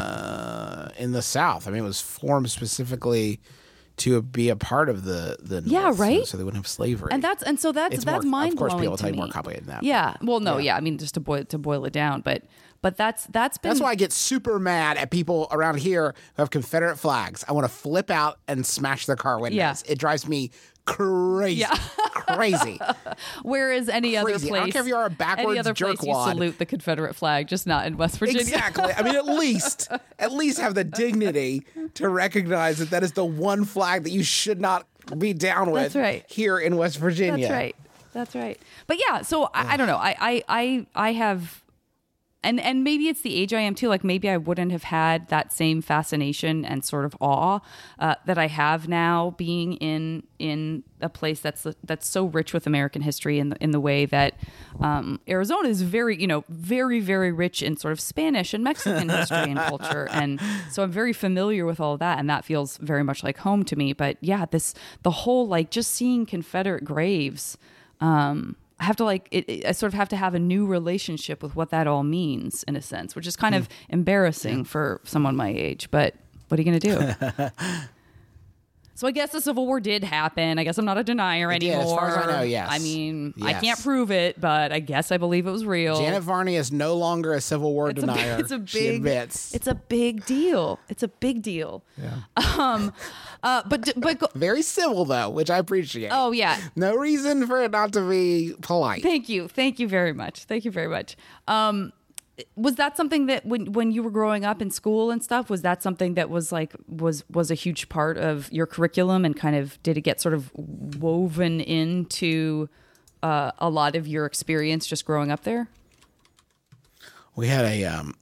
uh, in the South. I mean, it was formed specifically to be a part of the the Yeah, North, so- right? So they wouldn't have slavery. And that's and so that's It's that's more- mind of course, blowing people to tell you me. more complicated than that, Yeah. Well, no. Yeah. Yeah. I mean, just to boil to boil it down, but but that's that's been That's why I get super mad at people around here who have Confederate flags. I want to flip out and smash their car windows. Yeah. It drives me crazy. Yeah. crazy. Whereas any other Crazy. I place, don't care if you are a backwards any other place, you jerkwad. salute the Confederate flag, just not in West Virginia. Exactly. I mean, at least, at least have the dignity to recognize that that is the one flag that you should not be down with That's right. here in West Virginia. That's right. That's right. But yeah, so I, I don't know. I, I, I, I have, and and maybe it's the age I am too. Like maybe I wouldn't have had that same fascination and sort of awe uh, that I have now, being in in a place that's that's so rich with American history in the, in the way that um, Arizona is very, you know, very very rich in sort of Spanish and Mexican history and culture, and so I'm very familiar with all of that, and that feels very much like home to me. But yeah, this the whole like just seeing Confederate graves. Um, I have to like it, it, I sort of have to have a new relationship with what that all means in a sense, which is kind mm. of embarrassing yeah. for someone my age. But what are you going to do? So I guess the Civil War did happen. I guess I'm not a denier it anymore. Did, as far as I know, yes. I mean, yes. I can't prove it, but I guess I believe it was real. Janet Varney is no longer a Civil War it's denier. A, it's a big. She admits. It's a big deal. It's a big deal. Yeah. Um. Uh. But but very civil though, which I appreciate. Oh yeah. No reason for it not to be polite. Thank you. Thank you very much. Thank you very much. Um. Was that something that when when you were growing up in school and stuff, was that something that was like was was a huge part of your curriculum, and kind of did it get sort of woven into uh, a lot of your experience just growing up there? We had a um,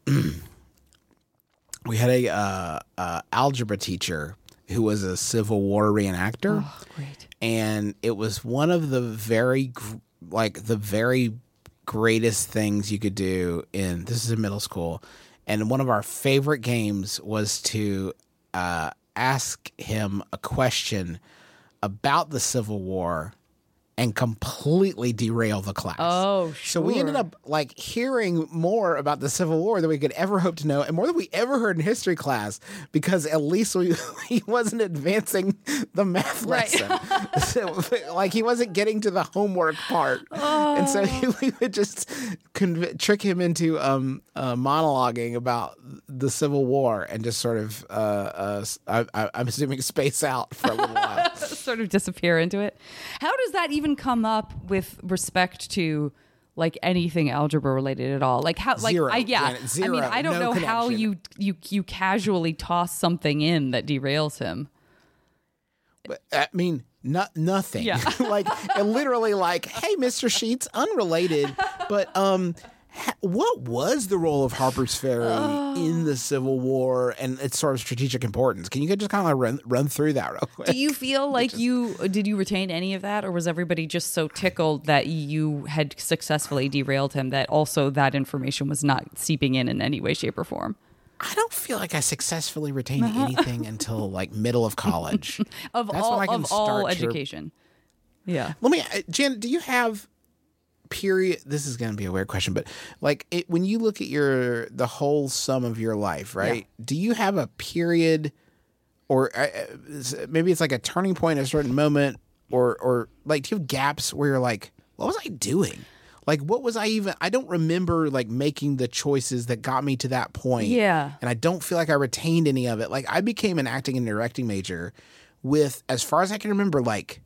we had a uh, uh, algebra teacher who was a Civil War reenactor. Oh, great! And it was one of the very like the very greatest things you could do in this is in middle school, and one of our favorite games was to uh, ask him a question about the Civil War and completely derail the class. Oh, sure. So we ended up like hearing more about the Civil War than we could ever hope to know, and more than we ever heard in history class, because at least we, he wasn't advancing the math lesson. Right. So, like he wasn't getting to the homework part. Oh. And so he, we would just conv- trick him into um, uh, monologuing about the Civil War and just sort of, uh, uh, I, I'm assuming, space out for a little while. Sort of disappear into it. How does that even come up with respect to like anything algebra related at all? Like how like zero, I yeah Janet, zero, I mean I don't no know connection. how you you you casually toss something in that derails him. But I mean no, nothing. Yeah. Like literally like, hey Mister Sheets, unrelated, but um ha- what was the role of Harper's Ferry oh. in the Civil War and its sort of strategic importance? Can you just kind of run run through that real quick? Do you feel like just, you did you retain any of that, or was everybody just so tickled that you had successfully derailed him that also that information was not seeping in in any way, shape, or form? I don't feel like I successfully retained uh-huh. anything until like middle of college. of That's all when I can of start all to, education. Yeah. Let me, Jen, do you have period? This is going to be a weird question, but like it, when you look at your the whole sum of your life, right? Yeah. Do you have a period, or uh, maybe it's like a turning point, a certain moment, or or like do you have gaps where you're like, what was I doing? Like, what was I even, I don't remember like making the choices that got me to that point. Yeah. And I don't feel like I retained any of it. Like I became an acting and directing major with, as far as I can remember, like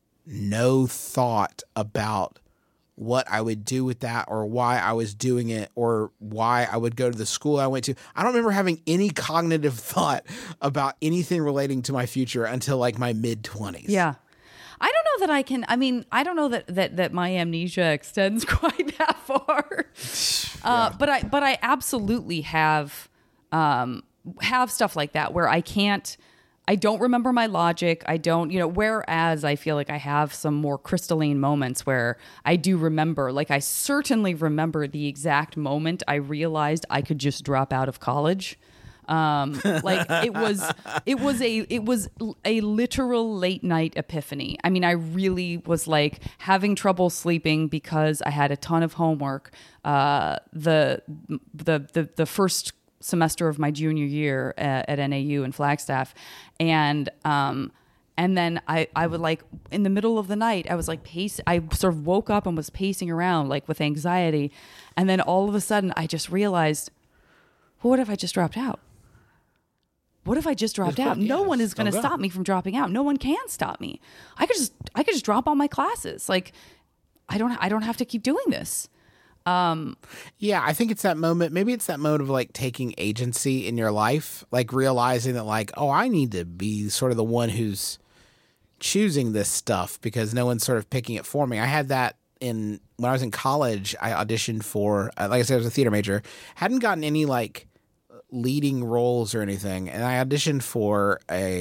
no thought about what I would do with that or why I was doing it or why I would go to the school I went to. I don't remember having any cognitive thought about anything relating to my future until like my mid twenties. Yeah. I don't know that I can, I mean, I don't know that, that, that my amnesia extends quite that far. Uh, yeah. But I, but I absolutely have, um, have stuff like that where I can't, I don't remember my logic. I don't, you know, whereas I feel like I have some more crystalline moments where I do remember, like I certainly remember the exact moment I realized I could just drop out of college. Um, like it was, it was a, it was a literal late night epiphany. I mean, I really was like having trouble sleeping because I had a ton of homework. Uh, the, the, the, the first semester of my junior year at, at N A U in Flagstaff. And, um, and then I, I would like in the middle of the night, I was like pace. I sort of woke up and was pacing around like with anxiety. And then all of a sudden I just realized, well, what if I just dropped out? What if I just dropped out? Yeah, no one is going to go. stop me from dropping out. No one can stop me. I could just, I could just drop all my classes. Like, I don't, I don't have to keep doing this. Um, yeah, I think it's that moment. Maybe it's that moment of like taking agency in your life, like realizing that like, oh, I need to be sort of the one who's choosing this stuff because no one's sort of picking it for me. I had that in when I was in college, I auditioned for, uh, like I said, I was a theater major. Hadn't gotten any like leading roles or anything, and I auditioned for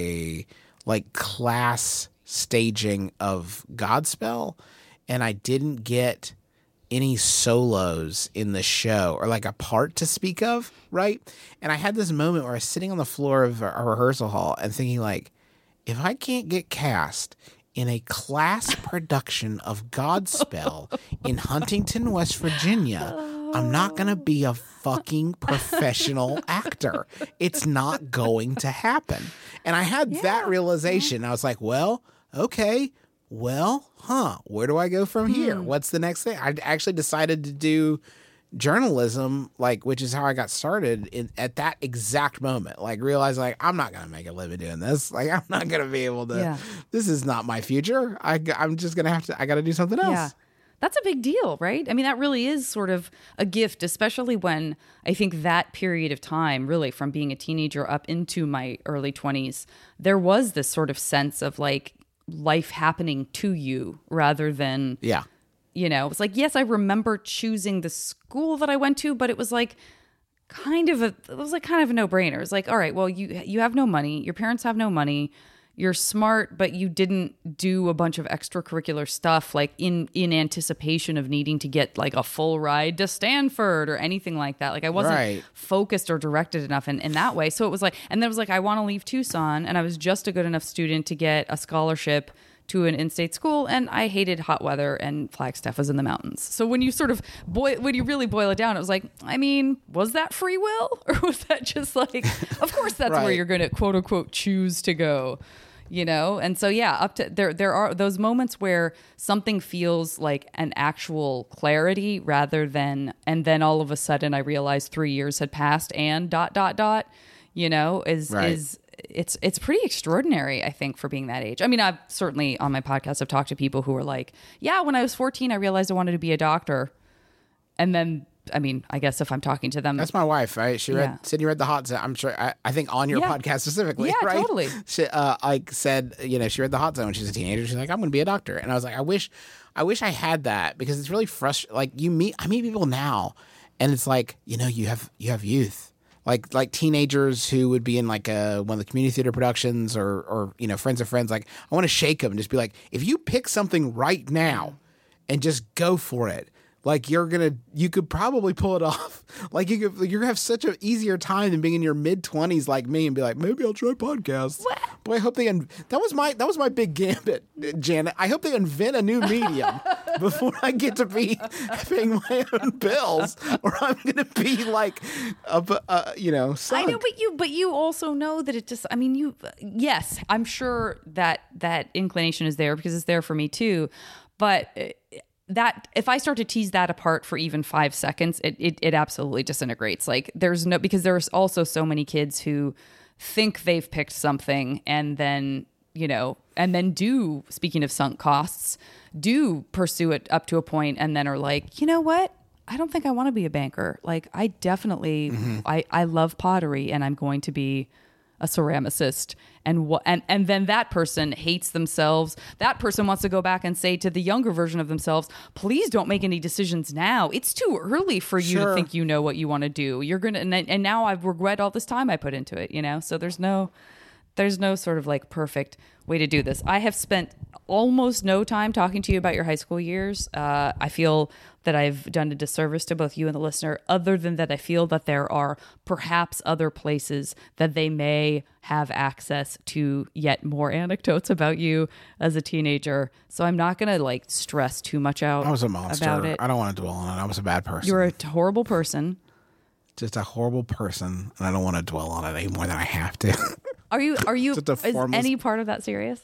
a like class staging of Godspell, and I didn't get any solos in the show or like a part to speak of, right? And I had this moment where I was sitting on the floor of a rehearsal hall and thinking like, if I can't get cast in a class production of Godspell in Huntington, West Virginia, I'm not going to be a fucking professional actor. It's not going to happen. And I had yeah. that realization. I was like, well, okay, well, huh, where do I go from here? Hmm. What's the next thing? I actually decided to do journalism, like, which is how I got started in, at that exact moment. Like, realize, like, I'm not going to make a living doing this. Like, I'm not going to be able to, yeah. this is not my future. I, I'm just going to have to, I got to do something else. Yeah. That's a big deal, right? I mean, that really is sort of a gift, especially when I think that period of time, really from being a teenager up into my early twenties, there was this sort of sense of like life happening to you rather than, yeah. you know, it was like, yes, I remember choosing the school that I went to, but it was like kind of a, it was like kind of a no brainer. It's like, all right, well, you, you have no money. Your parents have no money. You're smart, but you didn't do a bunch of extracurricular stuff like in, in anticipation of needing to get like a full ride to Stanford or anything like that. Like I wasn't right. focused or directed enough in, in that way. So it was like, and then it was like, I want to leave Tucson, and I was just a good enough student to get a scholarship to an in-state school, and I hated hot weather, and Flagstaff was in the mountains. So when you sort of boil, when you really boil it down, it was like, I mean, was that free will, or was that just like, of course that's right. where you're going to quote unquote choose to go, you know? And so yeah, up to there, there are those moments where something feels like an actual clarity rather than, and then all of a sudden I realized three years had passed and dot dot dot, you know, is right. is. It's it's pretty extraordinary, I think, for being that age. I mean, I've certainly on my podcast, I've talked to people who are like, yeah, when I was fourteen, I realized I wanted to be a doctor. And then, I mean, I guess if I'm talking to them. That's my wife, right? She read, Yeah. Sydney read The Hot Zone. I'm sure, I, I think on your Yeah. podcast specifically, Yeah, right? totally. She, uh, like said, you know, she read The Hot Zone when she was a teenager. She's like, I'm going to be a doctor. And I was like, I wish, I wish I had that, because it's really frustrating. Like you meet, I meet people now and it's like, you know, you have, you have youth. Like like teenagers who would be in like a, one of the community theater productions or, or you know, friends of friends. Like, I want to shake them and just be like, if you pick something right now and just go for it, like you're going to, you could probably pull it off. Like you could, you're going to have such an easier time than being in your mid twenties like me and be like, maybe I'll try podcasts. What? Boy, I hope they, un- that was my, that was my big gambit, Janet. I hope they invent a new medium before I get to be paying my own bills, or I'm going to be like, a, a, you know, sunk. I know, but you, but you also know that it just, I mean, you, yes, I'm sure that that inclination is there because it's there for me too. But that, if I start to tease that apart for even five seconds, it, it, it absolutely disintegrates. Like there's no, because there's also so many kids who think they've picked something and then, you know, and then do, speaking of sunk costs, do pursue it up to a point and then are like, you know what? I don't think I want to be a banker. Like I definitely, mm-hmm. I, I love pottery and I'm going to be a ceramicist. And what, and, and then that person hates themselves. That person wants to go back and say to the younger version of themselves, please don't make any decisions now. It's too early for you Sure. to think you know what you want to do. You're going to, and, and now I've regret all this time I put into it, you know? So there's no, there's no sort of like perfect way to do this. I have spent almost no time talking to you about your high school years. Uh, I feel that I've done a disservice to both you and the listener, other than that I feel that there are perhaps other places that they may have access to yet more anecdotes about you as a teenager. So I'm not going to like stress too much out I was a monster. about it. I don't want to dwell on it. I was a bad person. You're a horrible person. Just a horrible person, and I don't want to dwell on it any more than I have to. Are you, are you, Just a is formless- any part of that serious?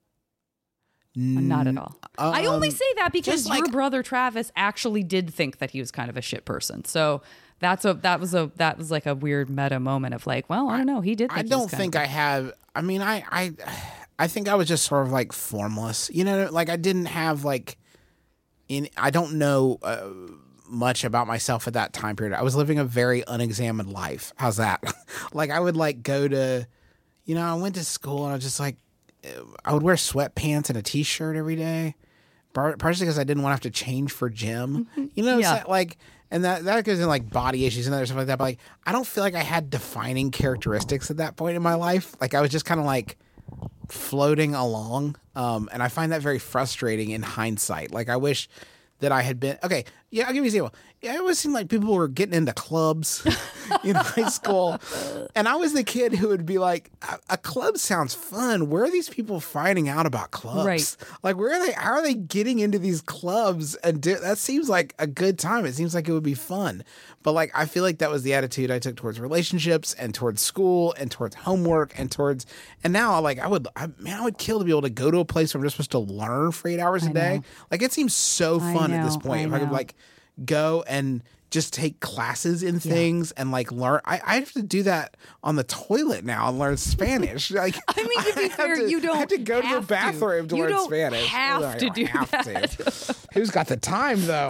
Not at all. Um, I only say that because just like- your brother Travis actually did think that he was kind of a shit person. So that's a that was a that was like a weird meta moment of like, well, I don't know, he did. Think I he was don't kind think of- I have. I mean, I, I, I think I was just sort of like formless. You know, like I didn't have like, in. I don't know uh, much about myself at that time period. I was living a very unexamined life. How's that? Like I would like go to, you know, I went to school and I was just like, I would wear sweatpants and a t-shirt every day. par- partially because I didn't want to have to change for gym. You know, Yeah. so, like, and that that goes in like body issues and other stuff like that. But like, I don't feel like I had defining characteristics at that point in my life. Like, I was just kind of like floating along, um, and I find that very frustrating in hindsight. Like, I wish that I had been okay. Yeah, I'll give you an example. Yeah, it always seemed like people were getting into clubs in high school, and I was the kid who would be like, a, "A club sounds fun. Where are these people finding out about clubs? Right. Like, where are they? How are they getting into these clubs? And do, that seems like a good time. It seems like it would be fun." But like, I feel like that was the attitude I took towards relationships and towards school and towards homework and towards. And now, like, I would, I, man, I would kill to be able to go to a place where I'm just supposed to learn for eight hours a I day. know. Like, it seems so I fun at this know, point. I If I could know. like go and just take classes in things and like learn. I, I have to do that on the toilet now and learn Spanish. Like, I mean, to be have fair, to- you don't I have to go to the have to. bathroom to, You learn don't Spanish. have I to don't do have that. to. Who's got the time though?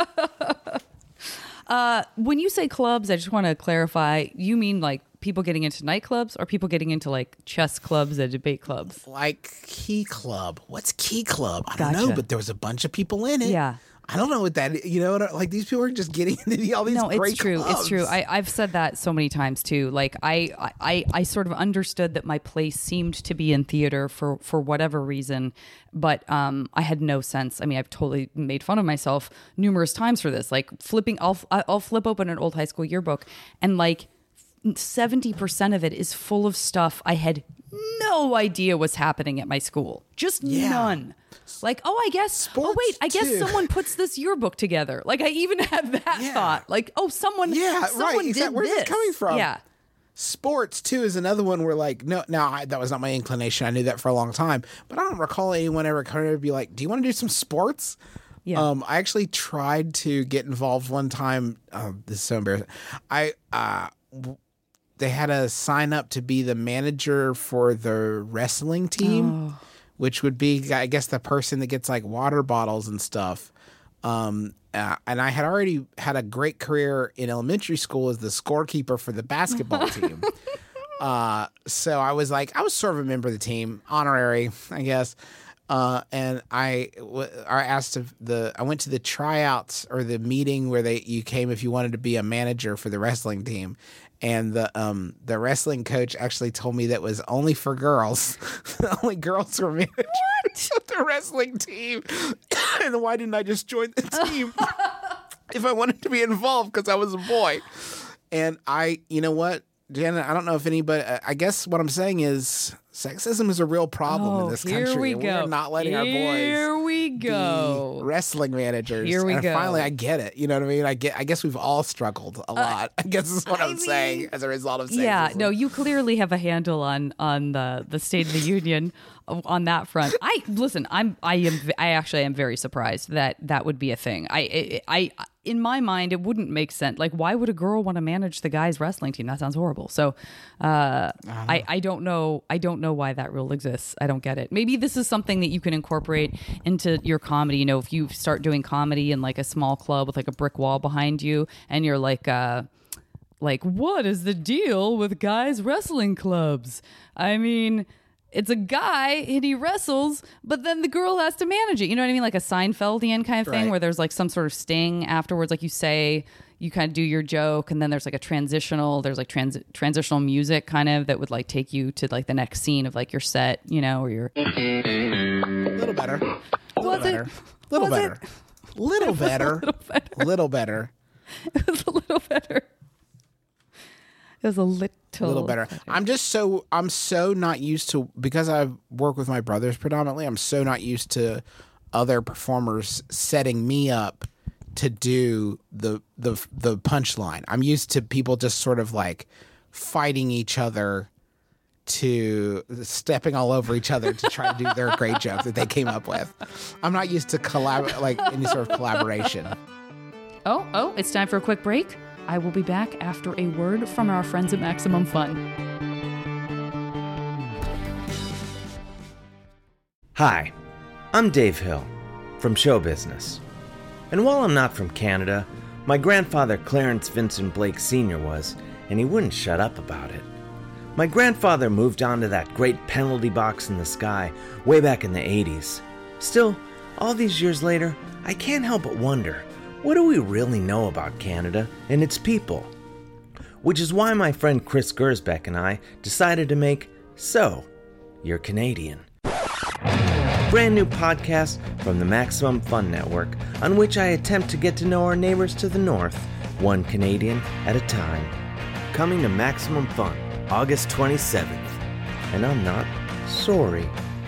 When you say clubs, I just want to clarify. You mean like people getting into nightclubs or people getting into like chess clubs and debate clubs? Like Key Club. What's Key Club? I don't know, Gotcha. but there was a bunch of people in it. Yeah. I don't know what that is. You know, like these people are just getting into all these No, great it's true. clubs. It's true. I, I've said that so many times too. Like I, I, I sort of understood that my place seemed to be in theater for, for whatever reason, but um, I had no sense. I mean, I've totally made fun of myself numerous times for this. Like flipping, I'll, I'll flip open an old high school yearbook, and like seventy percent of it is full of stuff I had no idea was happening at my school. Just Yeah. none. Like, oh, I guess. oh, wait. I guess too. someone puts this yearbook together. Like, I even had that Yeah. thought. Like, oh, someone. Yeah, someone right. Did Exactly. Where's this. this coming from? Yeah. Sports too is another one where like no, no, I, that was not my inclination. I knew that for a long time, but I don't recall anyone ever coming to be like, "Do you want to do some sports?" Yeah. Um, I actually tried to get involved one time. Oh, this is so embarrassing. I uh, w- they had a sign up to be the manager for the wrestling team, which would be, I guess, the person that gets like water bottles and stuff. Um, uh, and I had already had a great career in elementary school as the scorekeeper for the basketball team. Uh, so I was like, I was sort of a member of the team, honorary, I guess. Uh, and I, w- I asked if the, I went to the tryouts or the meeting where they, you came if you wanted to be a manager for the wrestling team. And the, um, the wrestling coach actually told me that was only for girls. Only girls were managers of the wrestling team. And why didn't I just join the team if I wanted to be involved? Because I was a boy. And I, you know what, Janet, I don't know if anybody, I guess what I'm saying is sexism is a real problem Oh, in this here country. we and go. We're not letting our boys Here we be go. wrestling managers. Here we and go. Finally, I get it. You know what I mean? I get. I guess we've all struggled a lot. I guess is what I I'm saying mean, as a result of sexism. Yeah, no, you clearly have a handle on on the the State of the Union on that front. I listen. I'm I am I actually am very surprised that that would be a thing. I I, I in my mind it wouldn't make sense. Like, why would a girl want to manage the guy's wrestling team? That sounds horrible. So, uh, I I don't know. I don't know why that rule exists. I don't get it. Maybe this is something that you can incorporate into your comedy. You know, if you start doing comedy in like a small club with like a brick wall behind you, and you're like. Uh, Like, what is the deal with guys' wrestling clubs? I mean, it's a guy and he wrestles, but then the girl has to manage it. You know what I mean? Like a Seinfeldian kind of thing Right. where there's like some sort of sting afterwards. Like you say, you kind of do your joke, and then there's like a transitional, there's like trans- transitional music kind of that would like take you to like the next scene of like your set, you know, or your. A little better. A little Was it? better. Little Was better. Little better. little better. Little better. It was a little better. It was a little, A little better. I'm just so I'm so not used to, because I work with my brothers predominantly. I'm so not used to other performers setting me up to do the the the punchline. I'm used to people just sort of like fighting each other, to stepping all over each other to try to do their great joke that they came up with. I'm not used to collab like any sort of collaboration. Oh, oh, it's time for a quick break. I will be back after a word from our friends at Maximum Fun. Hi, I'm Dave Hill from Show Business. And while I'm not from Canada, my grandfather Clarence Vincent Blake Senior was, and he wouldn't shut up about it. My grandfather moved on to that great penalty box in the sky way back in the eighties. Still, All these years later, I can't help but wonder, what do we really know about Canada and its people? Which is why my friend Chris Gersbeck and I decided to make So, You're Canadian. Brand new podcast from the Maximum Fun Network, on which I attempt to get to know our neighbors to the north, one Canadian at a time. Coming to Maximum Fun, August twenty-seventh. And I'm not sorry.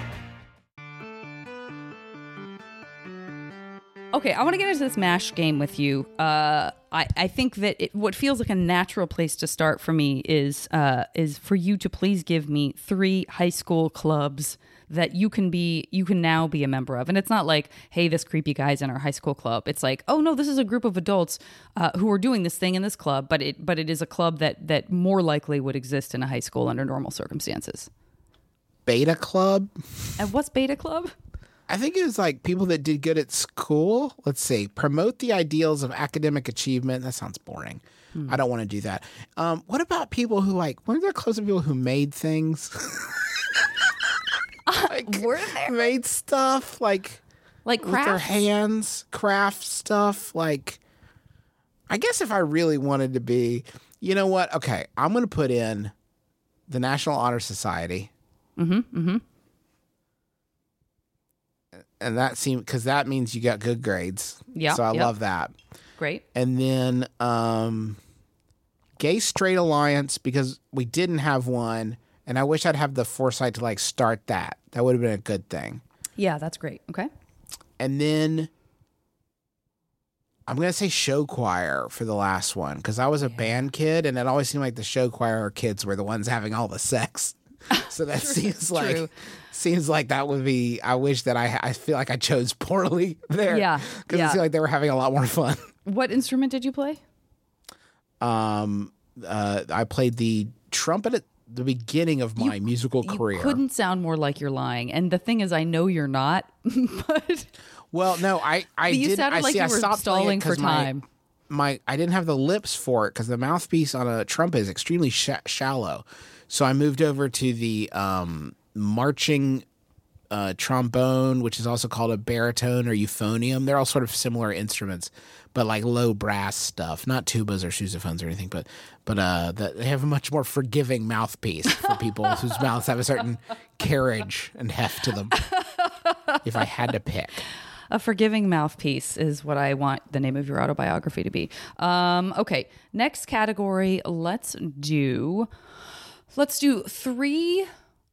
Okay, I want to get into this MASH game with you. Uh, I, I think that it, what feels like a natural place to start for me is uh, is for you to please give me three high school clubs that you can be you can now be a member of. And it's not like, hey, this creepy guy's in our high school club. It's like, oh no, this is a group of adults uh, who are doing this thing in this club, but it but it is a club that that more likely would exist in a high school under normal circumstances. Beta Club? And what's Beta Club? I think it was like people that did good at school. Let's see. Promote the ideals of academic achievement. That sounds boring. Hmm. I don't want to do that. Um, what about people who like, weren't there close to people who made things? like, uh, were there? Made stuff like, like with their crafts? hands, craft stuff. Like, I guess if I really wanted to be, you know what? Okay, I'm going to put in the National Honor Society. Mm-hmm, mm-hmm. And that seemed, because that means you got good grades. Yeah. So I yep. love that. Great. And then um, Gay Straight Alliance, because we didn't have one. And I wish I'd have the foresight to like start that. That would have been a good thing. Yeah, that's great. Okay. And then I'm going to say show choir for the last one, because I was a yeah. band kid and it always seemed like the show choir kids were the ones having all the sex. So that seems like true. seems like that would be. I wish that I I feel like I chose poorly there. Yeah, because yeah. it seemed like they were having a lot more fun. What instrument did you play? Um, uh, I played the trumpet at the beginning of my you, musical you career. Couldn't sound more like you're lying. And the thing is, I know you're not. But well, no, I I you did. sounded I like see. you I were stopped stalling for time. My, my I didn't have the lips for it because the mouthpiece on a trumpet is extremely sh- shallow. So I moved over to the um, marching uh, trombone, which is also called a baritone or euphonium. They're all sort of similar instruments, but like low brass stuff, not tubas or sousaphones or anything. But but uh, the, they have a much more forgiving mouthpiece for people whose mouths have a certain carriage and heft to them. If I had to pick. A forgiving mouthpiece is what I want the name of your autobiography to be. Um, okay, next category. Let's do... Let's do three.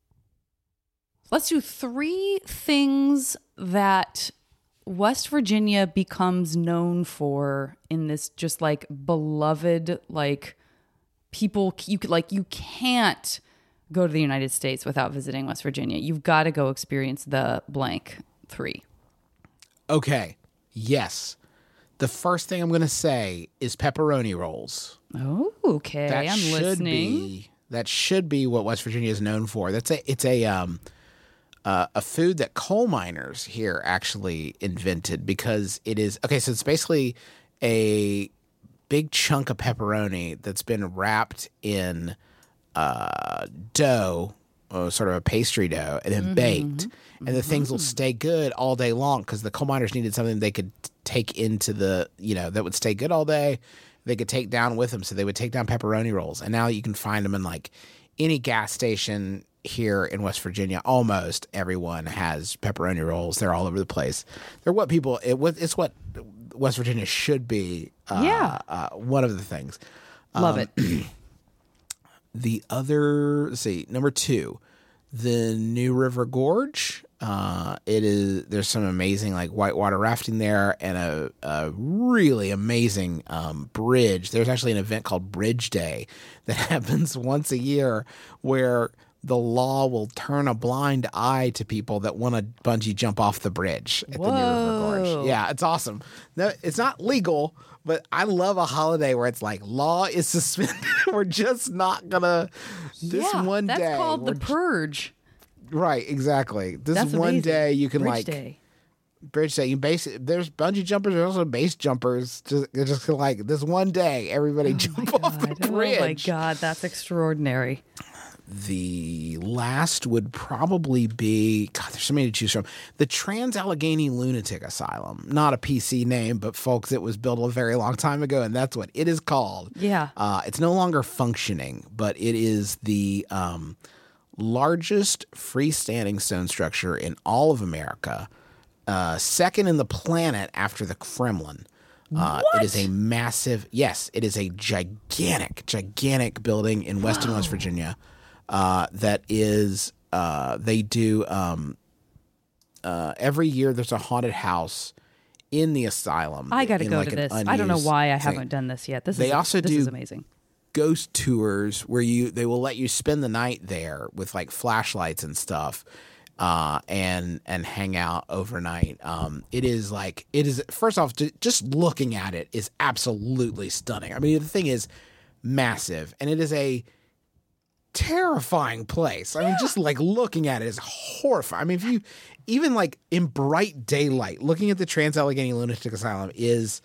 Let's do three things that West Virginia becomes known for in this just like beloved, like people you could like you can't go to the United States without visiting West Virginia. You've got to go experience the blank three. Okay. Yes. The first thing I'm going to say is pepperoni rolls. Oh, okay. That I'm should listening. Be, that should be what West Virginia is known for. That's a it's a um uh, a food that coal miners here actually invented because it is okay. So it's basically a big chunk of pepperoni that's been wrapped in uh, dough, uh, sort of a pastry dough, and then mm-hmm. baked. And the things will stay good all day long because the coal miners needed something they could take into the, you know, that would stay good all day. They could take down with them. So they would take down pepperoni rolls. And now you can find them in like any gas station here in West Virginia. Almost everyone has pepperoni rolls. They're all over the place. They're what people, it, it's what West Virginia should be. Uh, yeah. Uh, one of the things. Love um, it. The other, let's see, number two, the New River Gorge. Uh, it is, there's some amazing like whitewater rafting there and a, a really amazing um, bridge. There's actually an event called Bridge Day that happens once a year where the law will turn a blind eye to people that want to bungee jump off the bridge at Whoa. the New River Gorge. Yeah, it's awesome. No, it's not legal, but I love a holiday where it's like law is suspended. We're just not gonna this yeah, one that's day. That's called the purge. Right, exactly. This That's one amazing. day you can Bridge like Day. Bridge Day. You base there's bungee jumpers. There's also base jumpers. Just, they're just like this one day, everybody Oh jump my off the God. bridge. Oh my God, that's extraordinary. the last would probably be, God, there's so many to choose from. The Trans-Allegheny Lunatic Asylum. Not a P C name, but folks, it was built a very long time ago, and that's what it is called. Yeah. Uh, it's no longer functioning, but it is the um, largest freestanding stone structure in all of America, uh, second in the planet after the Kremlin. Uh, it is a massive, yes, it is a gigantic, gigantic building in Weston, West Virginia. Uh, that is, uh, they do um, uh, every year. There's a haunted house in the asylum. I got to in go like to an this. I don't know unused why I thing. haven't done this yet. This They is also this do is amazing. Ghost tours where you they will let you spend the night there with like flashlights and stuff. Uh, and and hang out overnight. Um, it is like it is. First off, j- just looking at it is absolutely stunning. I mean, the thing is massive, and it is a terrifying place. I mean, just like looking at it is horrifying. I mean, if you even like in bright daylight, looking at the Trans-Allegheny Lunatic Asylum is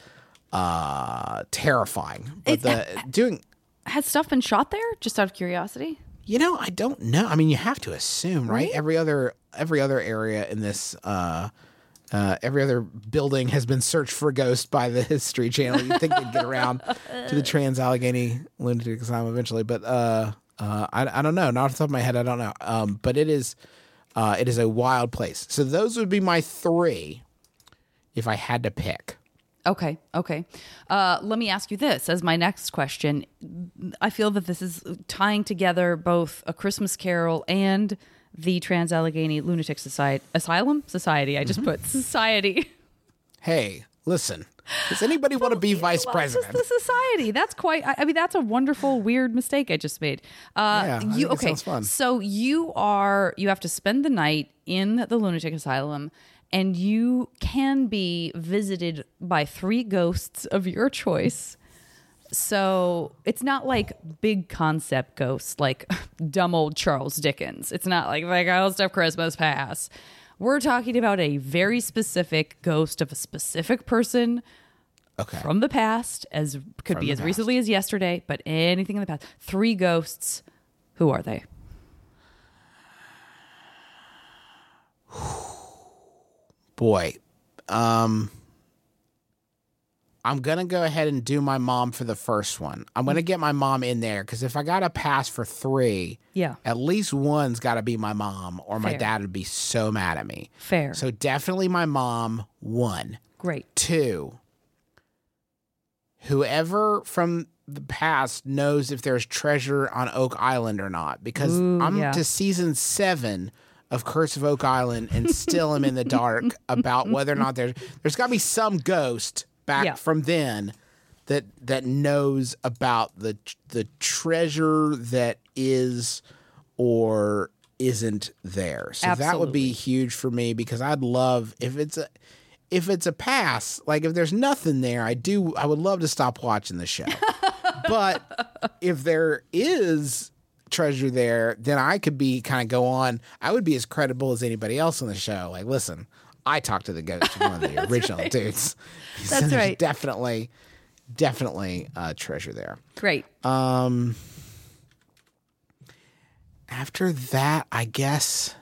uh, terrifying. But the doing Has stuff been shot there? Just out of curiosity. You know, I don't know. I mean, you have to assume, right? Right? Every other every other area in this, uh, uh, every other building has been searched for ghosts by the History Channel. You'd think they'd get around to the Trans-Allegheny Lunatic Asylum eventually, but uh, uh, I, I don't know. Not off the top of my head, I don't know. Um, but it is uh, it is a wild place. So those would be my three if I had to pick. Okay, okay. Uh, let me ask you this as my next question. I feel that this is tying together both A Christmas Carol and the Trans-Allegheny Lunatic Society Asylum Society. I just Mm-hmm. put society. Hey, listen. Does anybody want to be vice Well, president? Just the society. That's quite. I, I mean, that's a wonderful, weird mistake I just made. Uh, Yeah, I you think it okay? sounds fun. So you are. You have to spend the night in the lunatic asylum. And you can be visited by three ghosts of your choice. So it's not like big concept ghosts like dumb old Charles Dickens. It's not like the ghost of Christmas Past. We're talking about a very specific ghost of a specific person Okay. from the past, as could From be the as past. recently as yesterday, but anything in the past. Three ghosts. Who are they? Boy, um, I'm going to go ahead and do my mom for the first one. I'm going to get my mom in there because if I got a pass for three, Yeah. at least one's got to be my mom or my Fair. dad would be so mad at me. Fair. So definitely my mom, one. Great. Two, whoever from the past knows if there's treasure on Oak Island or not because Ooh, I'm yeah. to season seven of Curse of Oak Island and still am in the dark about whether or not there's there's got to be some ghost back Yeah. from then that that knows about the the treasure that is or isn't there. So that would be Absolutely. huge for me because I'd love if it's a if it's a pass, like if there's nothing there, I do I would love to stop watching the show. But if there is treasure there, then I could be kind of go on. I would be as credible as anybody else on the show. Like, listen, I talked to the ghost of one of the original right. dudes. That's There's right. Definitely, definitely uh, treasure there. Great. Um, after that, I guess,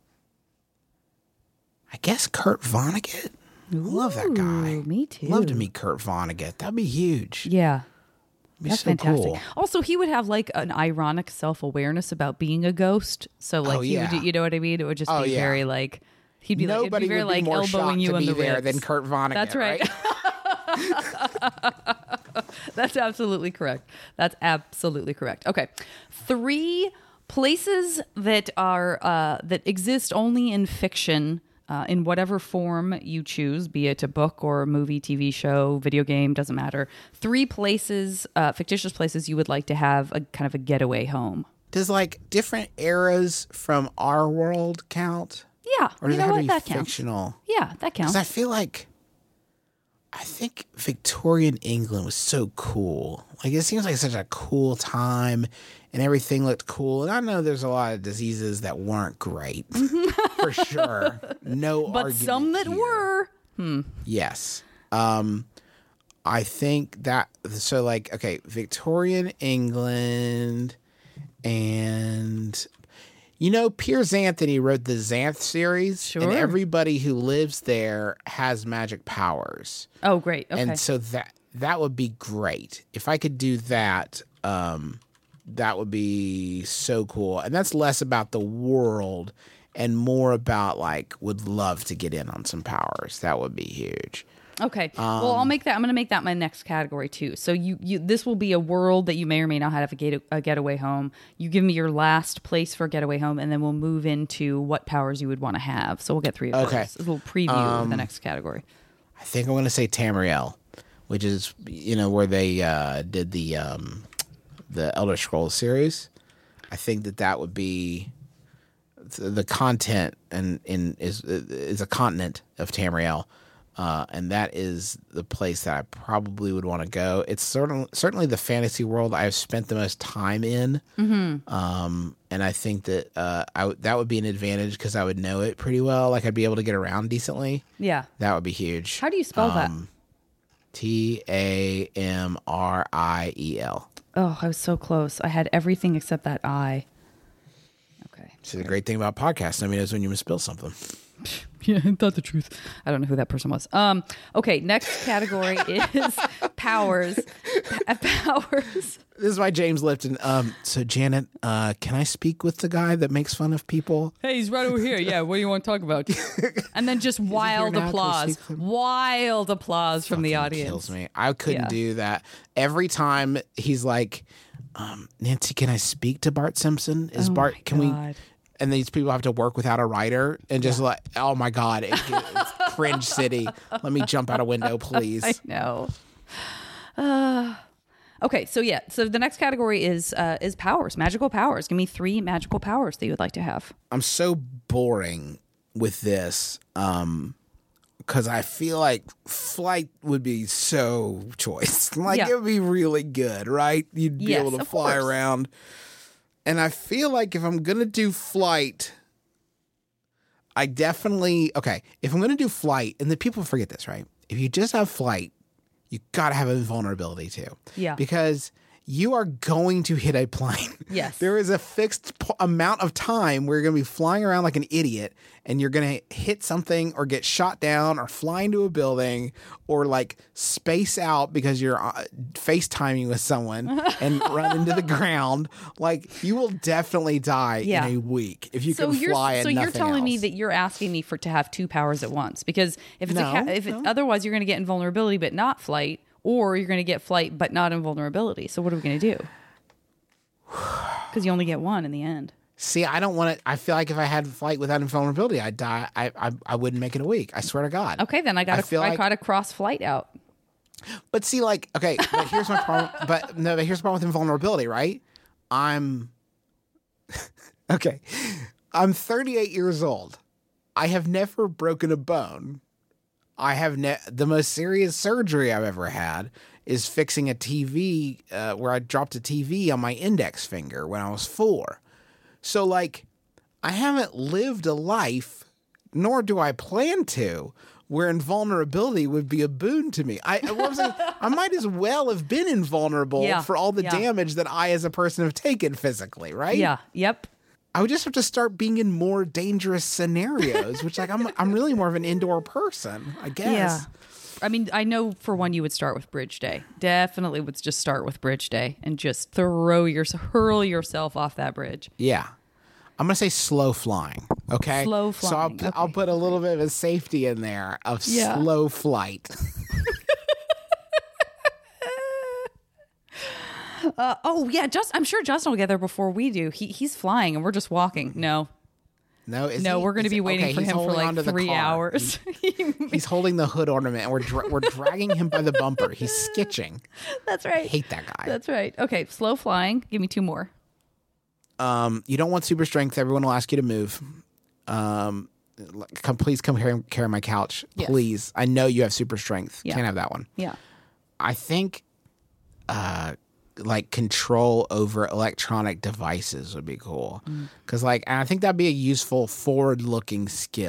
I guess Kurt Vonnegut. I love that guy. Ooh, me too. Love to meet Kurt Vonnegut. That'd be huge. Yeah. It'd be That's so fantastic. cool. Also, he would have like an ironic self-awareness about being a ghost. So like, Oh, he yeah. would, you know what I mean? It would just Oh, be yeah. very like, he'd be Nobody like, it'd be very would be like more elbowing shocked you to in be the there ribs. than Kurt Vonnegut. That's right. That's absolutely correct. That's absolutely correct. Okay. Three places that are uh, that exist only in fiction, uh, in whatever form you choose, be it a book or a movie, T V show, video game, doesn't matter. Three places, uh, fictitious places you would like to have a kind of a getaway home. Does like different eras from our world count? Yeah, Or you does know it have what? to be That counts. fictional? Yeah, that counts. Because I feel like I think Victorian England was so cool. Like it seems like such a cool time, and everything looked cool. And I know there's a lot of diseases that weren't great, for sure. No, but argument some that here. were. Yes. Um, I think that so like okay, Victorian England, and you know, Piers Anthony wrote the Xanth series, Sure. and everybody who lives there has magic powers. Oh, great. Okay. And so that that would be great. If I could do that, um, that would be so cool. And that's less about the world and more about like would love to get in on some powers. That would be huge. Okay. well, I'll make that. I'm going to make that my next category too. So you, you, this will be a world that you may or may not have a, get, a getaway home. You give me your last place for a getaway home, and then we'll move into what powers you would want to have. So we'll get three of Okay. those. A little preview of the next category. I think I'm going to say Tamriel, which is you know where they uh, did the um, the Elder Scrolls series. I think that that would be the content and in is is a continent of Tamriel. Uh, and that is the place that I probably would want to go. It's certainly certainly the fantasy world I've spent the most time in, mm-hmm. um, and I think that uh, I w- that would be an advantage because I would know it pretty well. Like I'd be able to get around decently. Yeah. That would be huge. How do you spell um, T A M R I E L. that? Oh, I was so close. I had everything except that I. Okay. See, the great thing about podcasts, I mean, is when you misspell something. Yeah, I thought the truth. I don't know who that person was. Um. Okay, next category is powers. Pa- powers. This is by James Lipton. Um, so, Janet, uh, can I speak with the guy that makes fun of people? Hey, he's right over here. Yeah, what do you want to talk about? And then just wild now? Can we applause. speak to him? Wild applause from the Fucking audience. Kills me. I couldn't Yeah. do that. Every time he's like, um, Nancy, can I speak to Bart Simpson? Is Oh Bart? my Can we? God. And these people have to work without a writer, and just like, oh my god, it, it's cringe city. Let me jump out a window, please. I know. Uh, okay, so yeah, so the next category is uh, is powers, magical powers. Give me three magical powers that you would like to have. I'm so boring with this um because I feel like flight would be so choice. Like Yeah. it would be really good, right? You'd be Yes, able to of fly course. around. And I feel like if I'm gonna do flight, I definitely okay. If I'm gonna do flight, and the people forget this, right? If you just have flight, you gotta have invulnerability too. Yeah. Because you are going to hit a plane. Yes. There is a fixed p- amount of time where you're going to be flying around like an idiot and you're going to hit something or get shot down or fly into a building or like space out because you're uh, FaceTiming with someone and run into the ground. Like you will definitely die Yeah. in a week if you So can you're fly and so you're nothing telling me else. that you're asking me for to have two powers at once because if it's No, a ca- if it, otherwise you're going to get invulnerability but not flight, or you're going to get flight but not invulnerability. So what are we going to do? Because you only get one in the end. See, I don't want to. I feel like if I had flight without invulnerability, I'd die. I, I I wouldn't make it a week. I swear to God. Okay, then I got I to feel I like- got to cross flight out. But see, like, okay, but here's my problem. But no, but here's the problem with invulnerability, right? I'm okay. I'm thirty-eight years old. I have never broken a bone. I have ne- the most serious surgery I've ever had is fixing a T V uh, where I dropped a T V on my index finger when I was four. So, like, I haven't lived a life, nor do I plan to, where invulnerability would be a boon to me. I, what I'm saying, I might as well have been invulnerable Yeah, for all the yeah. damage that I, as a person, have taken physically, right? Yeah. Yep. I would just have to start being in more dangerous scenarios, which, like, I'm I'm really more of an indoor person, I guess. Yeah. I mean, I know for one you would start with Bridge Day. Definitely would just start with Bridge Day and just throw your hurl yourself off that bridge. Yeah. I'm gonna say slow flying. Okay. Slow So I'll flying, I'll okay. put a little bit of a safety in there of Yeah. slow flight. Uh, oh yeah, just I'm sure Justin will get there before we do. He he's flying and we're just walking. No, No, is no, he- we're going to is be it- waiting okay, for he's him for holding like onto the three car. hours. He's holding the hood ornament, and we're dra- we're dragging him by the bumper. He's skitching. That's I right. hate that guy. That's right. Okay, slow flying. Give me two more. Um, you don't want super strength. Everyone will ask you to move. Um, come, please come carry, carry my couch, Yes. please. I know you have super strength. Yeah. Can't have that one. Yeah. I think, uh, like control over electronic devices would be cool, because like and I think that'd be a useful forward-looking skill.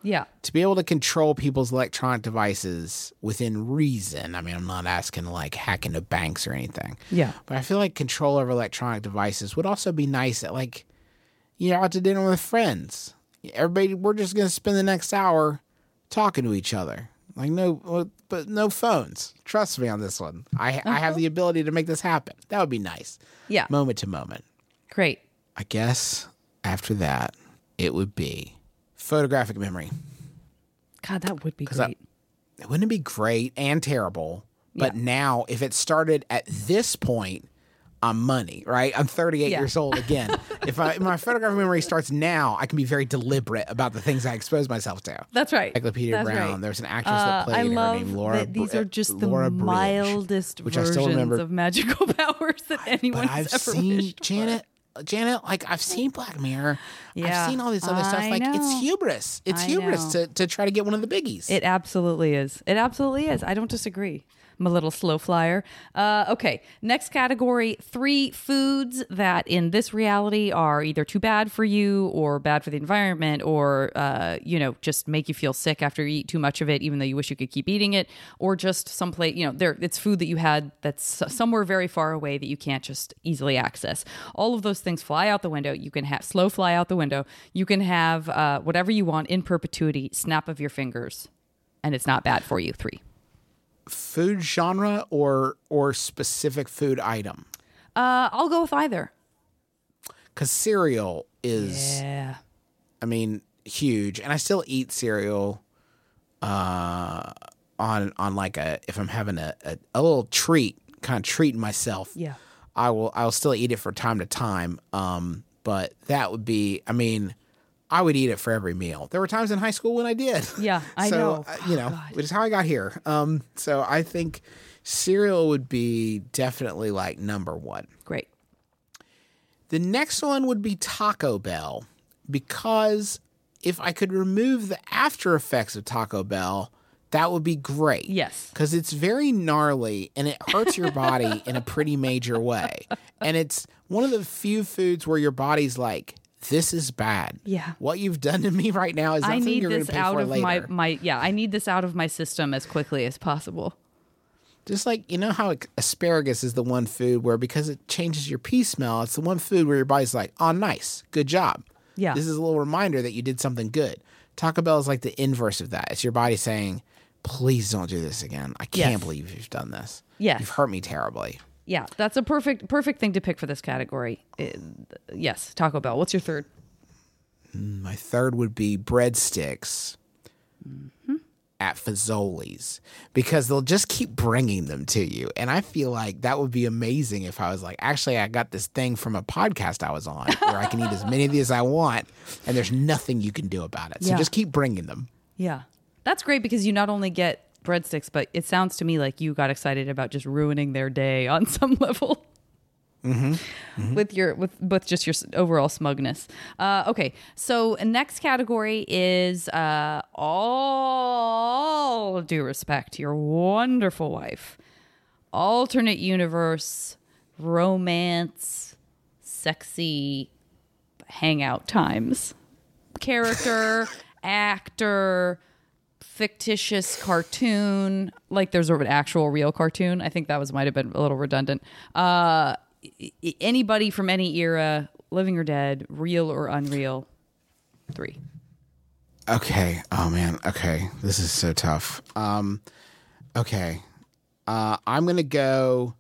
Yeah. To be able to control people's electronic devices within reason. I mean, I'm not asking to like hack into banks or anything. Yeah. But I feel like control over electronic devices would also be nice at like, you know, out to dinner with friends. Everybody, we're just going to spend the next hour talking to each other. Like no, but no phones. Trust me on this one. I uh-huh. I have the ability to make this happen. That would be nice. Yeah. Moment to moment. Great. I guess after that, it would be photographic memory. God, that would be great. I, wouldn't it be great and terrible? But Yeah. now, if it started at this point, I'm money, right? I'm thirty-eight Yeah. years old again. If, I, if my photographic memory starts now, I can be very deliberate about the things I expose myself to. That's right. Encyclopedia That's Brown. right. There's an actress Uh, that played I her love named Laura. that these Br- are just the Laura Bridge, mildest which I versions still remember. of magical powers that anyone But has I've ever seen wished for. Janet. Janet, like I've seen Black Mirror. Yeah, I've seen all this other stuff. I Like know. it's hubris. It's I hubris know. to, to try to get one of the biggies. It absolutely is. It absolutely is. I don't disagree. I'm a little slow flyer. Uh, okay, next category, three foods that in this reality are either too bad for you or bad for the environment or, uh, you know, just make you feel sick after you eat too much of it, even though you wish you could keep eating it, or just someplace, you know, there it's food that you had that's somewhere very far away that you can't just easily access. All of those things fly out the window. You can have slow fly out the window. You can have uh, whatever you want in perpetuity, snap of your fingers, and it's not bad for you. Three. Food genre or or specific food item? Uh, I'll go with either. Because cereal is, Yeah. I mean, huge, and I still eat cereal. Uh, on on like a if I'm having a, a, a little treat, kind of treating myself. Yeah. I will I'll still eat it from time to time. Um, but that would be, I mean, I would eat it for every meal. There were times in high school when I did. Yeah, I so, know. uh, you know, God. which is how I got here. Um, so I think cereal would be definitely like number one. Great. The next one would be Taco Bell, because if I could remove the after effects of Taco Bell, that would be great. Yes. Because it's very gnarly and it hurts your body in a pretty major way. And it's one of the few foods where your body's like, this is bad. Yeah. What you've done to me right now is not I something need you're going this to pay out for of later. my, my, yeah, I need this out of my system as quickly as possible. Just like, you know how asparagus is the one food where because it changes your pee smell, it's the one food where your body's like, oh, nice, good job. Yeah. This is a little reminder that you did something good. Taco Bell is like the inverse of that. It's your body saying, please don't do this again. I can't Yes. believe you've done this. Yes. You've hurt me terribly. Yeah, that's a perfect, perfect thing to pick for this category. Uh, yes, Taco Bell. What's your third? My third would be breadsticks Mm-hmm. at Fazoli's, because they'll just keep bringing them to you. And I feel like that would be amazing if I was like, actually, I got this thing from a podcast I was on where I can eat as many of these as I want, and there's nothing you can do about it. So Yeah. just keep bringing them. Yeah, that's great because you not only get breadsticks, but it sounds to me like you got excited about just ruining their day on some level. Mm-hmm. Mm-hmm. With your with with just your overall smugness. Uh, okay, so next category is uh, all due respect to your wonderful wife, alternate universe, romance, sexy hangout times, character, actor, fictitious cartoon. Like there's an actual real cartoon. I think that was might have been a little redundant. Uh, Anybody from any era, living or dead, real or unreal. Three. Okay. Oh man. Okay. This is so tough. Um, okay. Uh, I'm gonna go.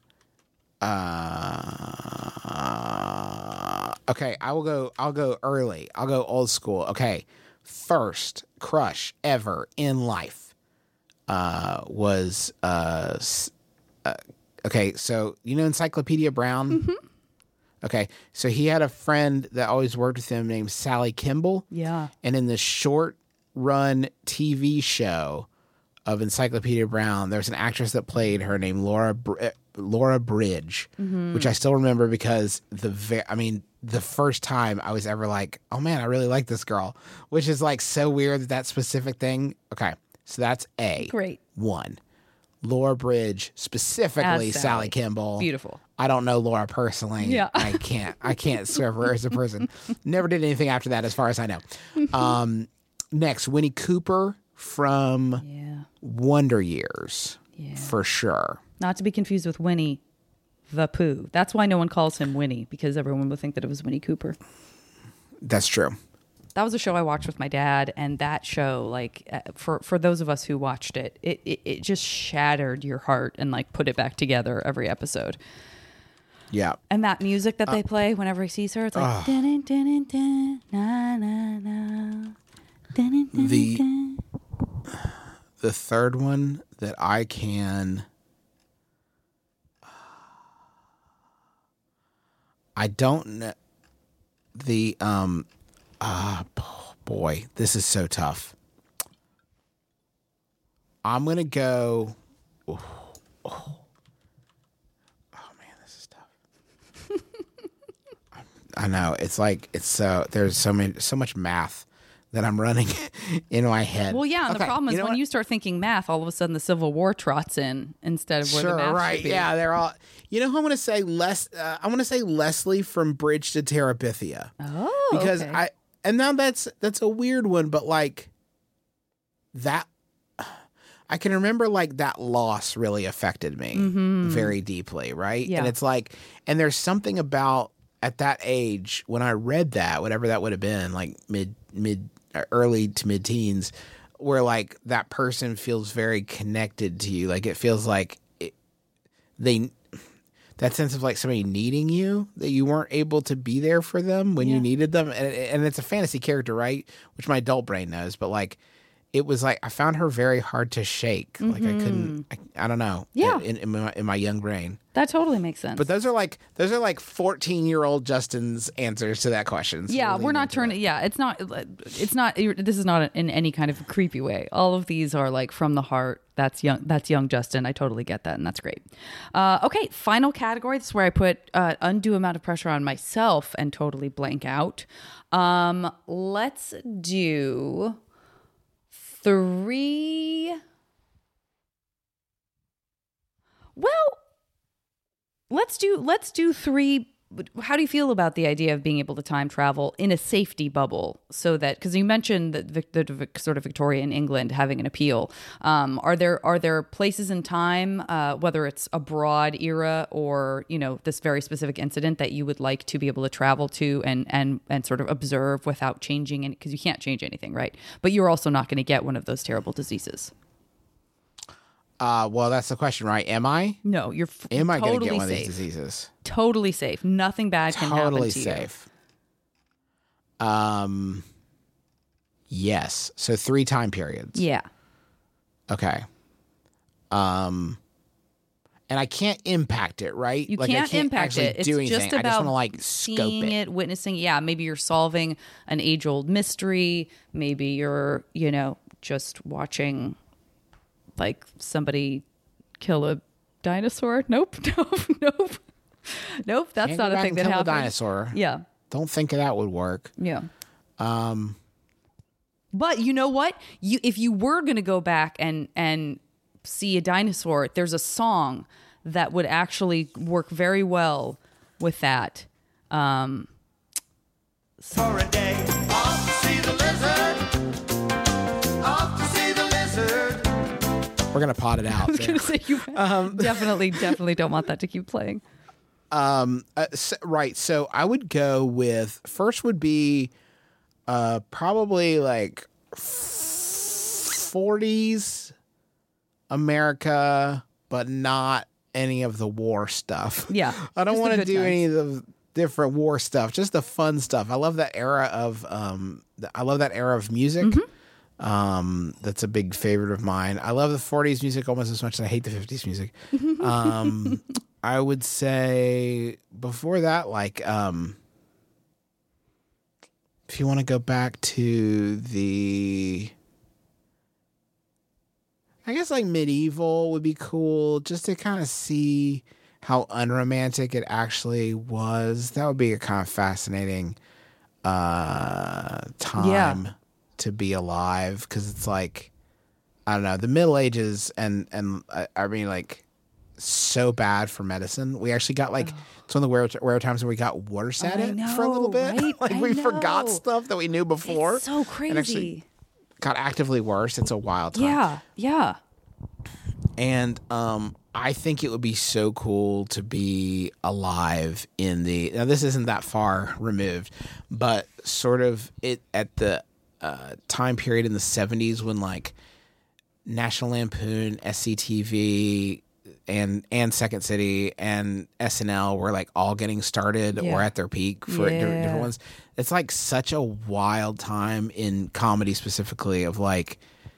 Uh, okay. I will go. I'll go early. I'll go old school. Okay. First crush ever in life uh, was uh, uh, okay. So you know Encyclopedia Brown. Mm-hmm. Okay, so he had a friend that always worked with him named Sally Kimball. Yeah. And in the short run T V show of Encyclopedia Brown, there's an actress that played her named Laura Br- Laura Bridge, Mm-hmm. which I still remember because the ve- I mean the first time I was ever like, oh man, I really like this girl, which is like so weird that that specific thing. Okay, so that's A. Great. One. Laura Bridge, specifically As Sally. Sally. Kimball. Beautiful. I don't know Laura personally. Yeah. I can't. I can't swear for her as a person. Never did anything after that, as far as I know. Um, next, Winnie Cooper from Yeah. Wonder Years, Yeah. for sure. Not to be confused with Winnie the Pooh. That's why no one calls him Winnie, because everyone would think that it was Winnie Cooper. That's true. That was a show I watched with my dad, and that show, like, uh, for for those of us who watched it, it, it, it just shattered your heart and, like, put it back together every episode. Yeah. And that music that they play whenever he sees her, it's like... dun, dun, dun, dun, na, na, na, dun, dun, The- dun. The third one that I can... I don't know. The, um... Ah, oh boy, this is so tough. I'm going to go... Oh, oh. Oh, man, this is tough. I know. It's like, it's so... There's so many, so much math that I'm running in my head. Well, yeah, and the Okay, problem is you know when what? you start thinking math, all of a sudden the Civil War trots in instead of where Sure, the math right? should be. Yeah, they're all. You know who I'm going to say? Les. Uh, I'm going to say Leslie from Bridge to Terabithia. Oh, because okay. I and now that's that's a weird one, but like that, I can remember like that loss really affected me very deeply, right? Yeah. And it's like, and there's something about at that age when I read that, whatever that would have been, like mid mid early to mid teens, where like that person feels very connected to you, like it feels like it, they. That sense of like somebody needing you, that you weren't able to be there for them when Yeah. you needed them. And, and it's a fantasy character, right? Which my adult brain knows. But like, it was like, I found her very hard to shake. Like I couldn't, I, I don't know. Yeah. In, in, my, in my young brain. That totally makes sense. But those are like, those are like fourteen year old Justin's answers to that question. So yeah, we'll we're lean not into turning. it. Yeah, it's not. It's not. This is not in any kind of creepy way. All of these are like from the heart. That's young. That's young Justin. I totally get that, and that's great. Uh, okay, final category. This is where I put uh, undue amount of pressure on myself and totally blank out. Um, let's do three. Well, let's do let's do three. How do you feel about the idea of being able to time travel in a safety bubble, so that, because you mentioned that the, the, the sort of Victorian England having an appeal, um, are there are there places in time, uh, whether it's a broad era or, you know, this very specific incident, that you would like to be able to travel to and and and sort of observe without changing any, because you can't change anything, right? But you're also not going to get one of those terrible diseases. Uh, well, that's the question, right? Am I? No, you're f- Am I totally going to get one safe. of these diseases? Totally safe. Nothing bad can Totally happen to you. safe. Um, yes. So three time periods. Yeah. Okay. Um, and I can't impact it, right? You like can't, I can't impact actually it. It's do anything. just I about just want to like scope seeing it. it, witnessing. Yeah, maybe you're solving an age-old mystery. Maybe you're, you know, just watching like somebody kill a dinosaur. Nope, nope, nope, nope. That's Can't not go a back thing and that kill a happens. dinosaur. Yeah, Don't think that would work. yeah. Um, But you know what? You if you were going to go back and and see a dinosaur, there's a song that would actually work very well with that. Um, For a day, off to see the lizard. Off to see the lizard. we're gonna pot it out. I was there. going to say you definitely, definitely don't want that to keep playing. Um, uh, so, right. So I would go with first would be uh probably like forties America, but not any of the war stuff. Yeah, I don't just the want to good do times. any of the different war stuff. Just the fun stuff. I love that era of um. th- I love that era of music. Mm-hmm. Um, that's a big favorite of mine. I love the forties music almost as much as I hate the fifties music. Um, I would say before that, like, um, if you want to go back to the, I guess like medieval would be cool, just to kind of see how unromantic it actually was. That would be a kind of fascinating uh, time Yeah. to be alive, because it's like, I don't know, the Middle Ages and and I, I mean like so bad for medicine. We actually got like it's one of the rare, rare times where we got worse at I it for a little know, bit. right? Like I we forgot know. stuff that we knew before. It's so And actually crazy. got actively worse. It's a wild time. Yeah, yeah. And um, I think it would be so cool to be alive in the. Now, this isn't that far removed, but sort of it at the uh, time period in the seventies when like National Lampoon, S C T V, and and Second City and S N L were like all getting started Yeah. or at their peak for Yeah. different, different ones. It's like such a wild time in comedy specifically of like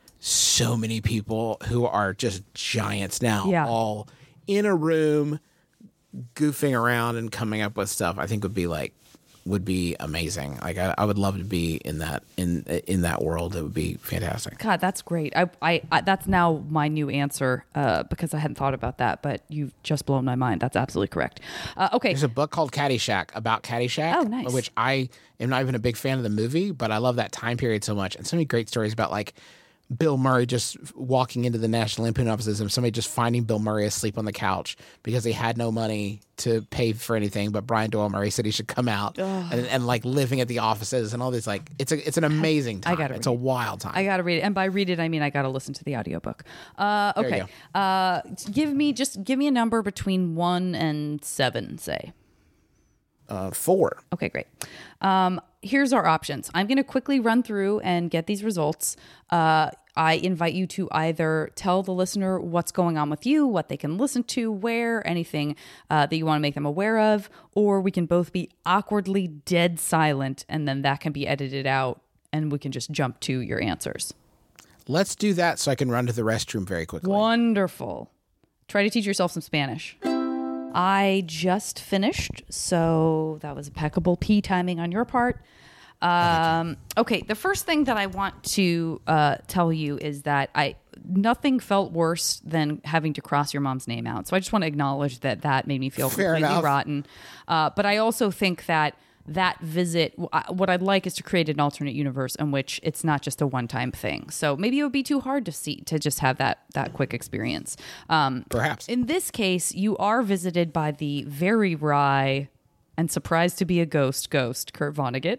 so many people who are just giants now, Yeah. all in a room goofing around and coming up with stuff. I think would be like would be amazing. Like I, I would love to be in that in in that world. It would be fantastic. God, that's great. I, I, I that's now my new answer uh, because I hadn't thought about that, but you've just blown my mind. That's absolutely correct. Uh, okay. There's a book called Caddyshack about Caddyshack, Oh, nice. which I am not even a big fan of the movie, but I love that time period so much. And so many great stories about like Bill Murray just walking into the National Lampoon offices and somebody just finding Bill Murray asleep on the couch because he had no money to pay for anything. But Brian Doyle Murray said he should come out and, and like living at the offices and all this. Like it's a it's an amazing time. I gotta it's read a it. wild time. I got to read it. And by read it, I mean I got to listen to the audiobook. Uh, you okay. Uh, give me just give me a number between one and seven, say. uh, four. Okay, great. Um, here's our options. I'm going to quickly run through and get these results. Uh, I invite you to either tell the listener what's going on with you, what they can listen to, where, anything uh, that you want to make them aware of, or we can both be awkwardly dead silent, and then that can be edited out, and we can just jump to your answers. Let's do that so I can run to the restroom very quickly. Wonderful. Try to teach yourself some Spanish. I just finished, so that was impeccable pee timing on your part. Um, okay, the first thing that I want to uh, tell you is that I nothing felt worse than having to cross your mom's name out. So I just want to acknowledge that that made me feel Fair completely enough. rotten. Uh, but I also think that that visit, what I'd like is to create an alternate universe in which it's not just a one-time thing. So maybe it would be too hard to see to just have that that quick experience. Um, Perhaps. in this case, you are visited by the very wry and surprised to be a ghost ghost, Kurt Vonnegut,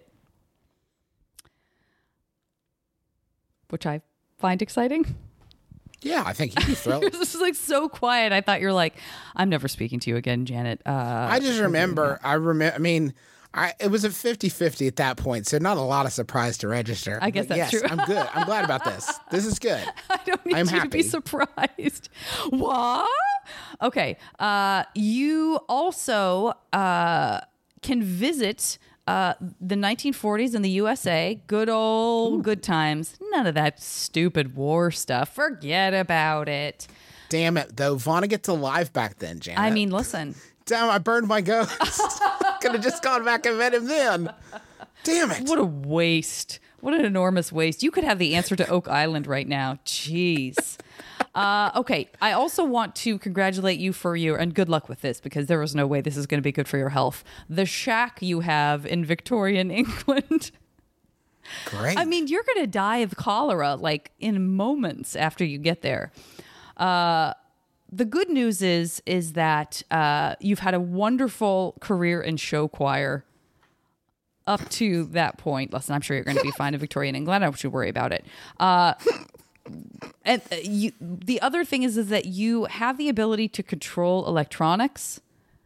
which I find exciting. Yeah, I think you'd be thrilled. This is like so quiet. I thought you're like, I'm never speaking to you again, Janet. Uh, I just remember, I remember, I mean, I, it was a fifty-fifty at that point, so not a lot of surprise to register. I guess But that's yes, true. I'm good. I'm glad about this. This is good. I don't need I'm you to be happy. surprised. What? Okay. Uh, you also uh, can visit uh, the nineteen forties in the U S A. Good old good times. None of that stupid war stuff. Forget about it. Damn it, though. Vonnegut's alive back then, Janet. I mean, listen. Damn, I burned my ghost. Could have just gone back and met him then. Damn it. What a waste. What an enormous waste. You could have the answer to Oak Island right now. Jeez. Uh, okay. I also want to congratulate you for your, and good luck with this because there is no way this is going to be good for your health. The shack you have in Victorian England. Great. I mean, you're going to die of cholera like in moments after you get there. Uh, the good news is, is that uh, you've had a wonderful career in show choir up to that point. Listen, I'm sure you're going to be fine in Victorian England. I don't want you to worry about it. Uh, and uh, you, the other thing is, is that you have the ability to control electronics.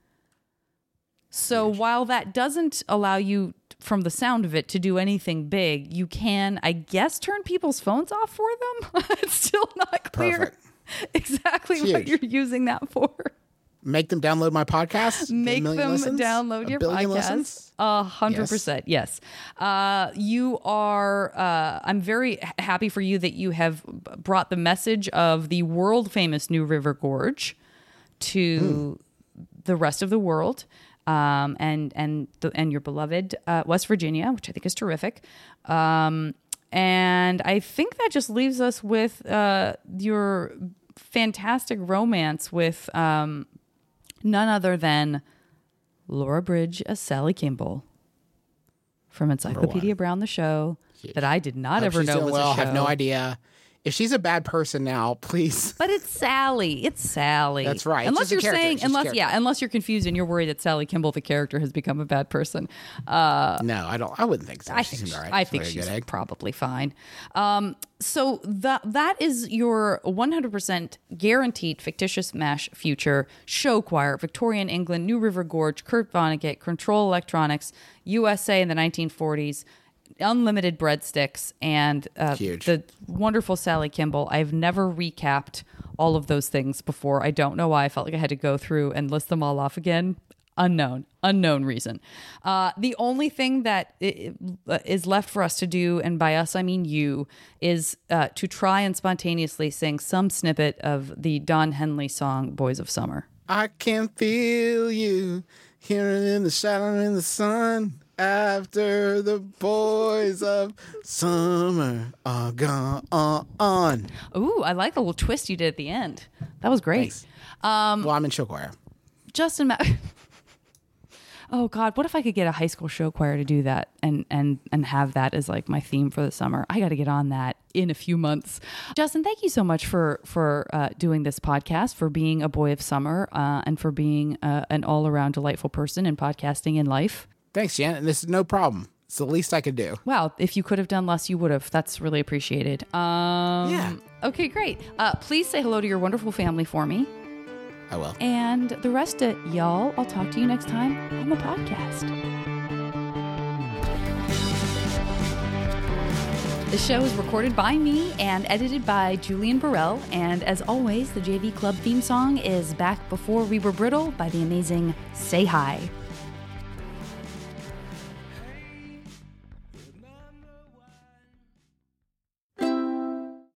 So while that doesn't allow you, from the sound of it, to do anything big, you can, I guess, turn people's phones off for them. It's still not clear Perfect. exactly what Huge. you're using that for. Make them download my podcast. Get a Make them million listens? download A your billion podcast. listens? A hundred percent, yes. Uh, you are. Uh, I'm very h- happy for you that you have b- brought the message of the world famous New River Gorge to the rest of the world, um, and and the, and your beloved uh, West Virginia, which I think is terrific. Um, and I think that just leaves us with uh, your fantastic romance with. Um, None other than Laura Bridge as Sally Kimball from Encyclopedia Brown, the show that I did not Hope ever she's know doing was well. a show. Have no idea. If she's a bad person now, please. But it's Sally. It's Sally. That's right. It's Unless just a you're character. saying, It's just a unless character. yeah, unless you're confused and you're worried that Sally Kimball, the character, has become a bad person. Uh, No, I don't. I wouldn't think so. I she think seemed she- all right. I She's a think very she's good egg. probably fine. Um, so that that is your one hundred percent guaranteed fictitious MASH future show choir: Victorian England, New River Gorge, Kurt Vonnegut, Control Electronics, U S A in the nineteen forties. Unlimited breadsticks, and uh, Huge. the wonderful Sally Kimball. I've never recapped all of those things before. I don't know why. I felt like I had to go through and list them all off again. Unknown, unknown reason. Uh, the only thing that i- i- is left for us to do, and by us I mean you, is uh, to try and spontaneously sing some snippet of the Don Henley song "Boys of Summer." I can feel you here in the shadow in the sun. After the boys of summer are gone. Ooh, I like the little twist you did at the end. That was great. Thanks. Um, well, I'm in show choir. Justin, Ma- oh God, what if I could get a high school show choir to do that and and and have that as like my theme for the summer? I got to get on that in a few months. Justin, thank you so much for for uh, doing this podcast, for being a boy of summer, uh, and for being uh, an all around delightful person in podcasting in life. Thanks, Jan. This is no problem. It's the least I could do. Wow, if you could have done less, you would have. That's really appreciated. Um, Yeah. Okay, great. Uh, please say hello to your wonderful family for me. I will. And the rest of y'all, I'll talk to you next time on the podcast. The show is recorded by me and edited by Julian Burrell. And as always, the J V Club theme song is Back Before We Were Brittle by the amazing Say Hi.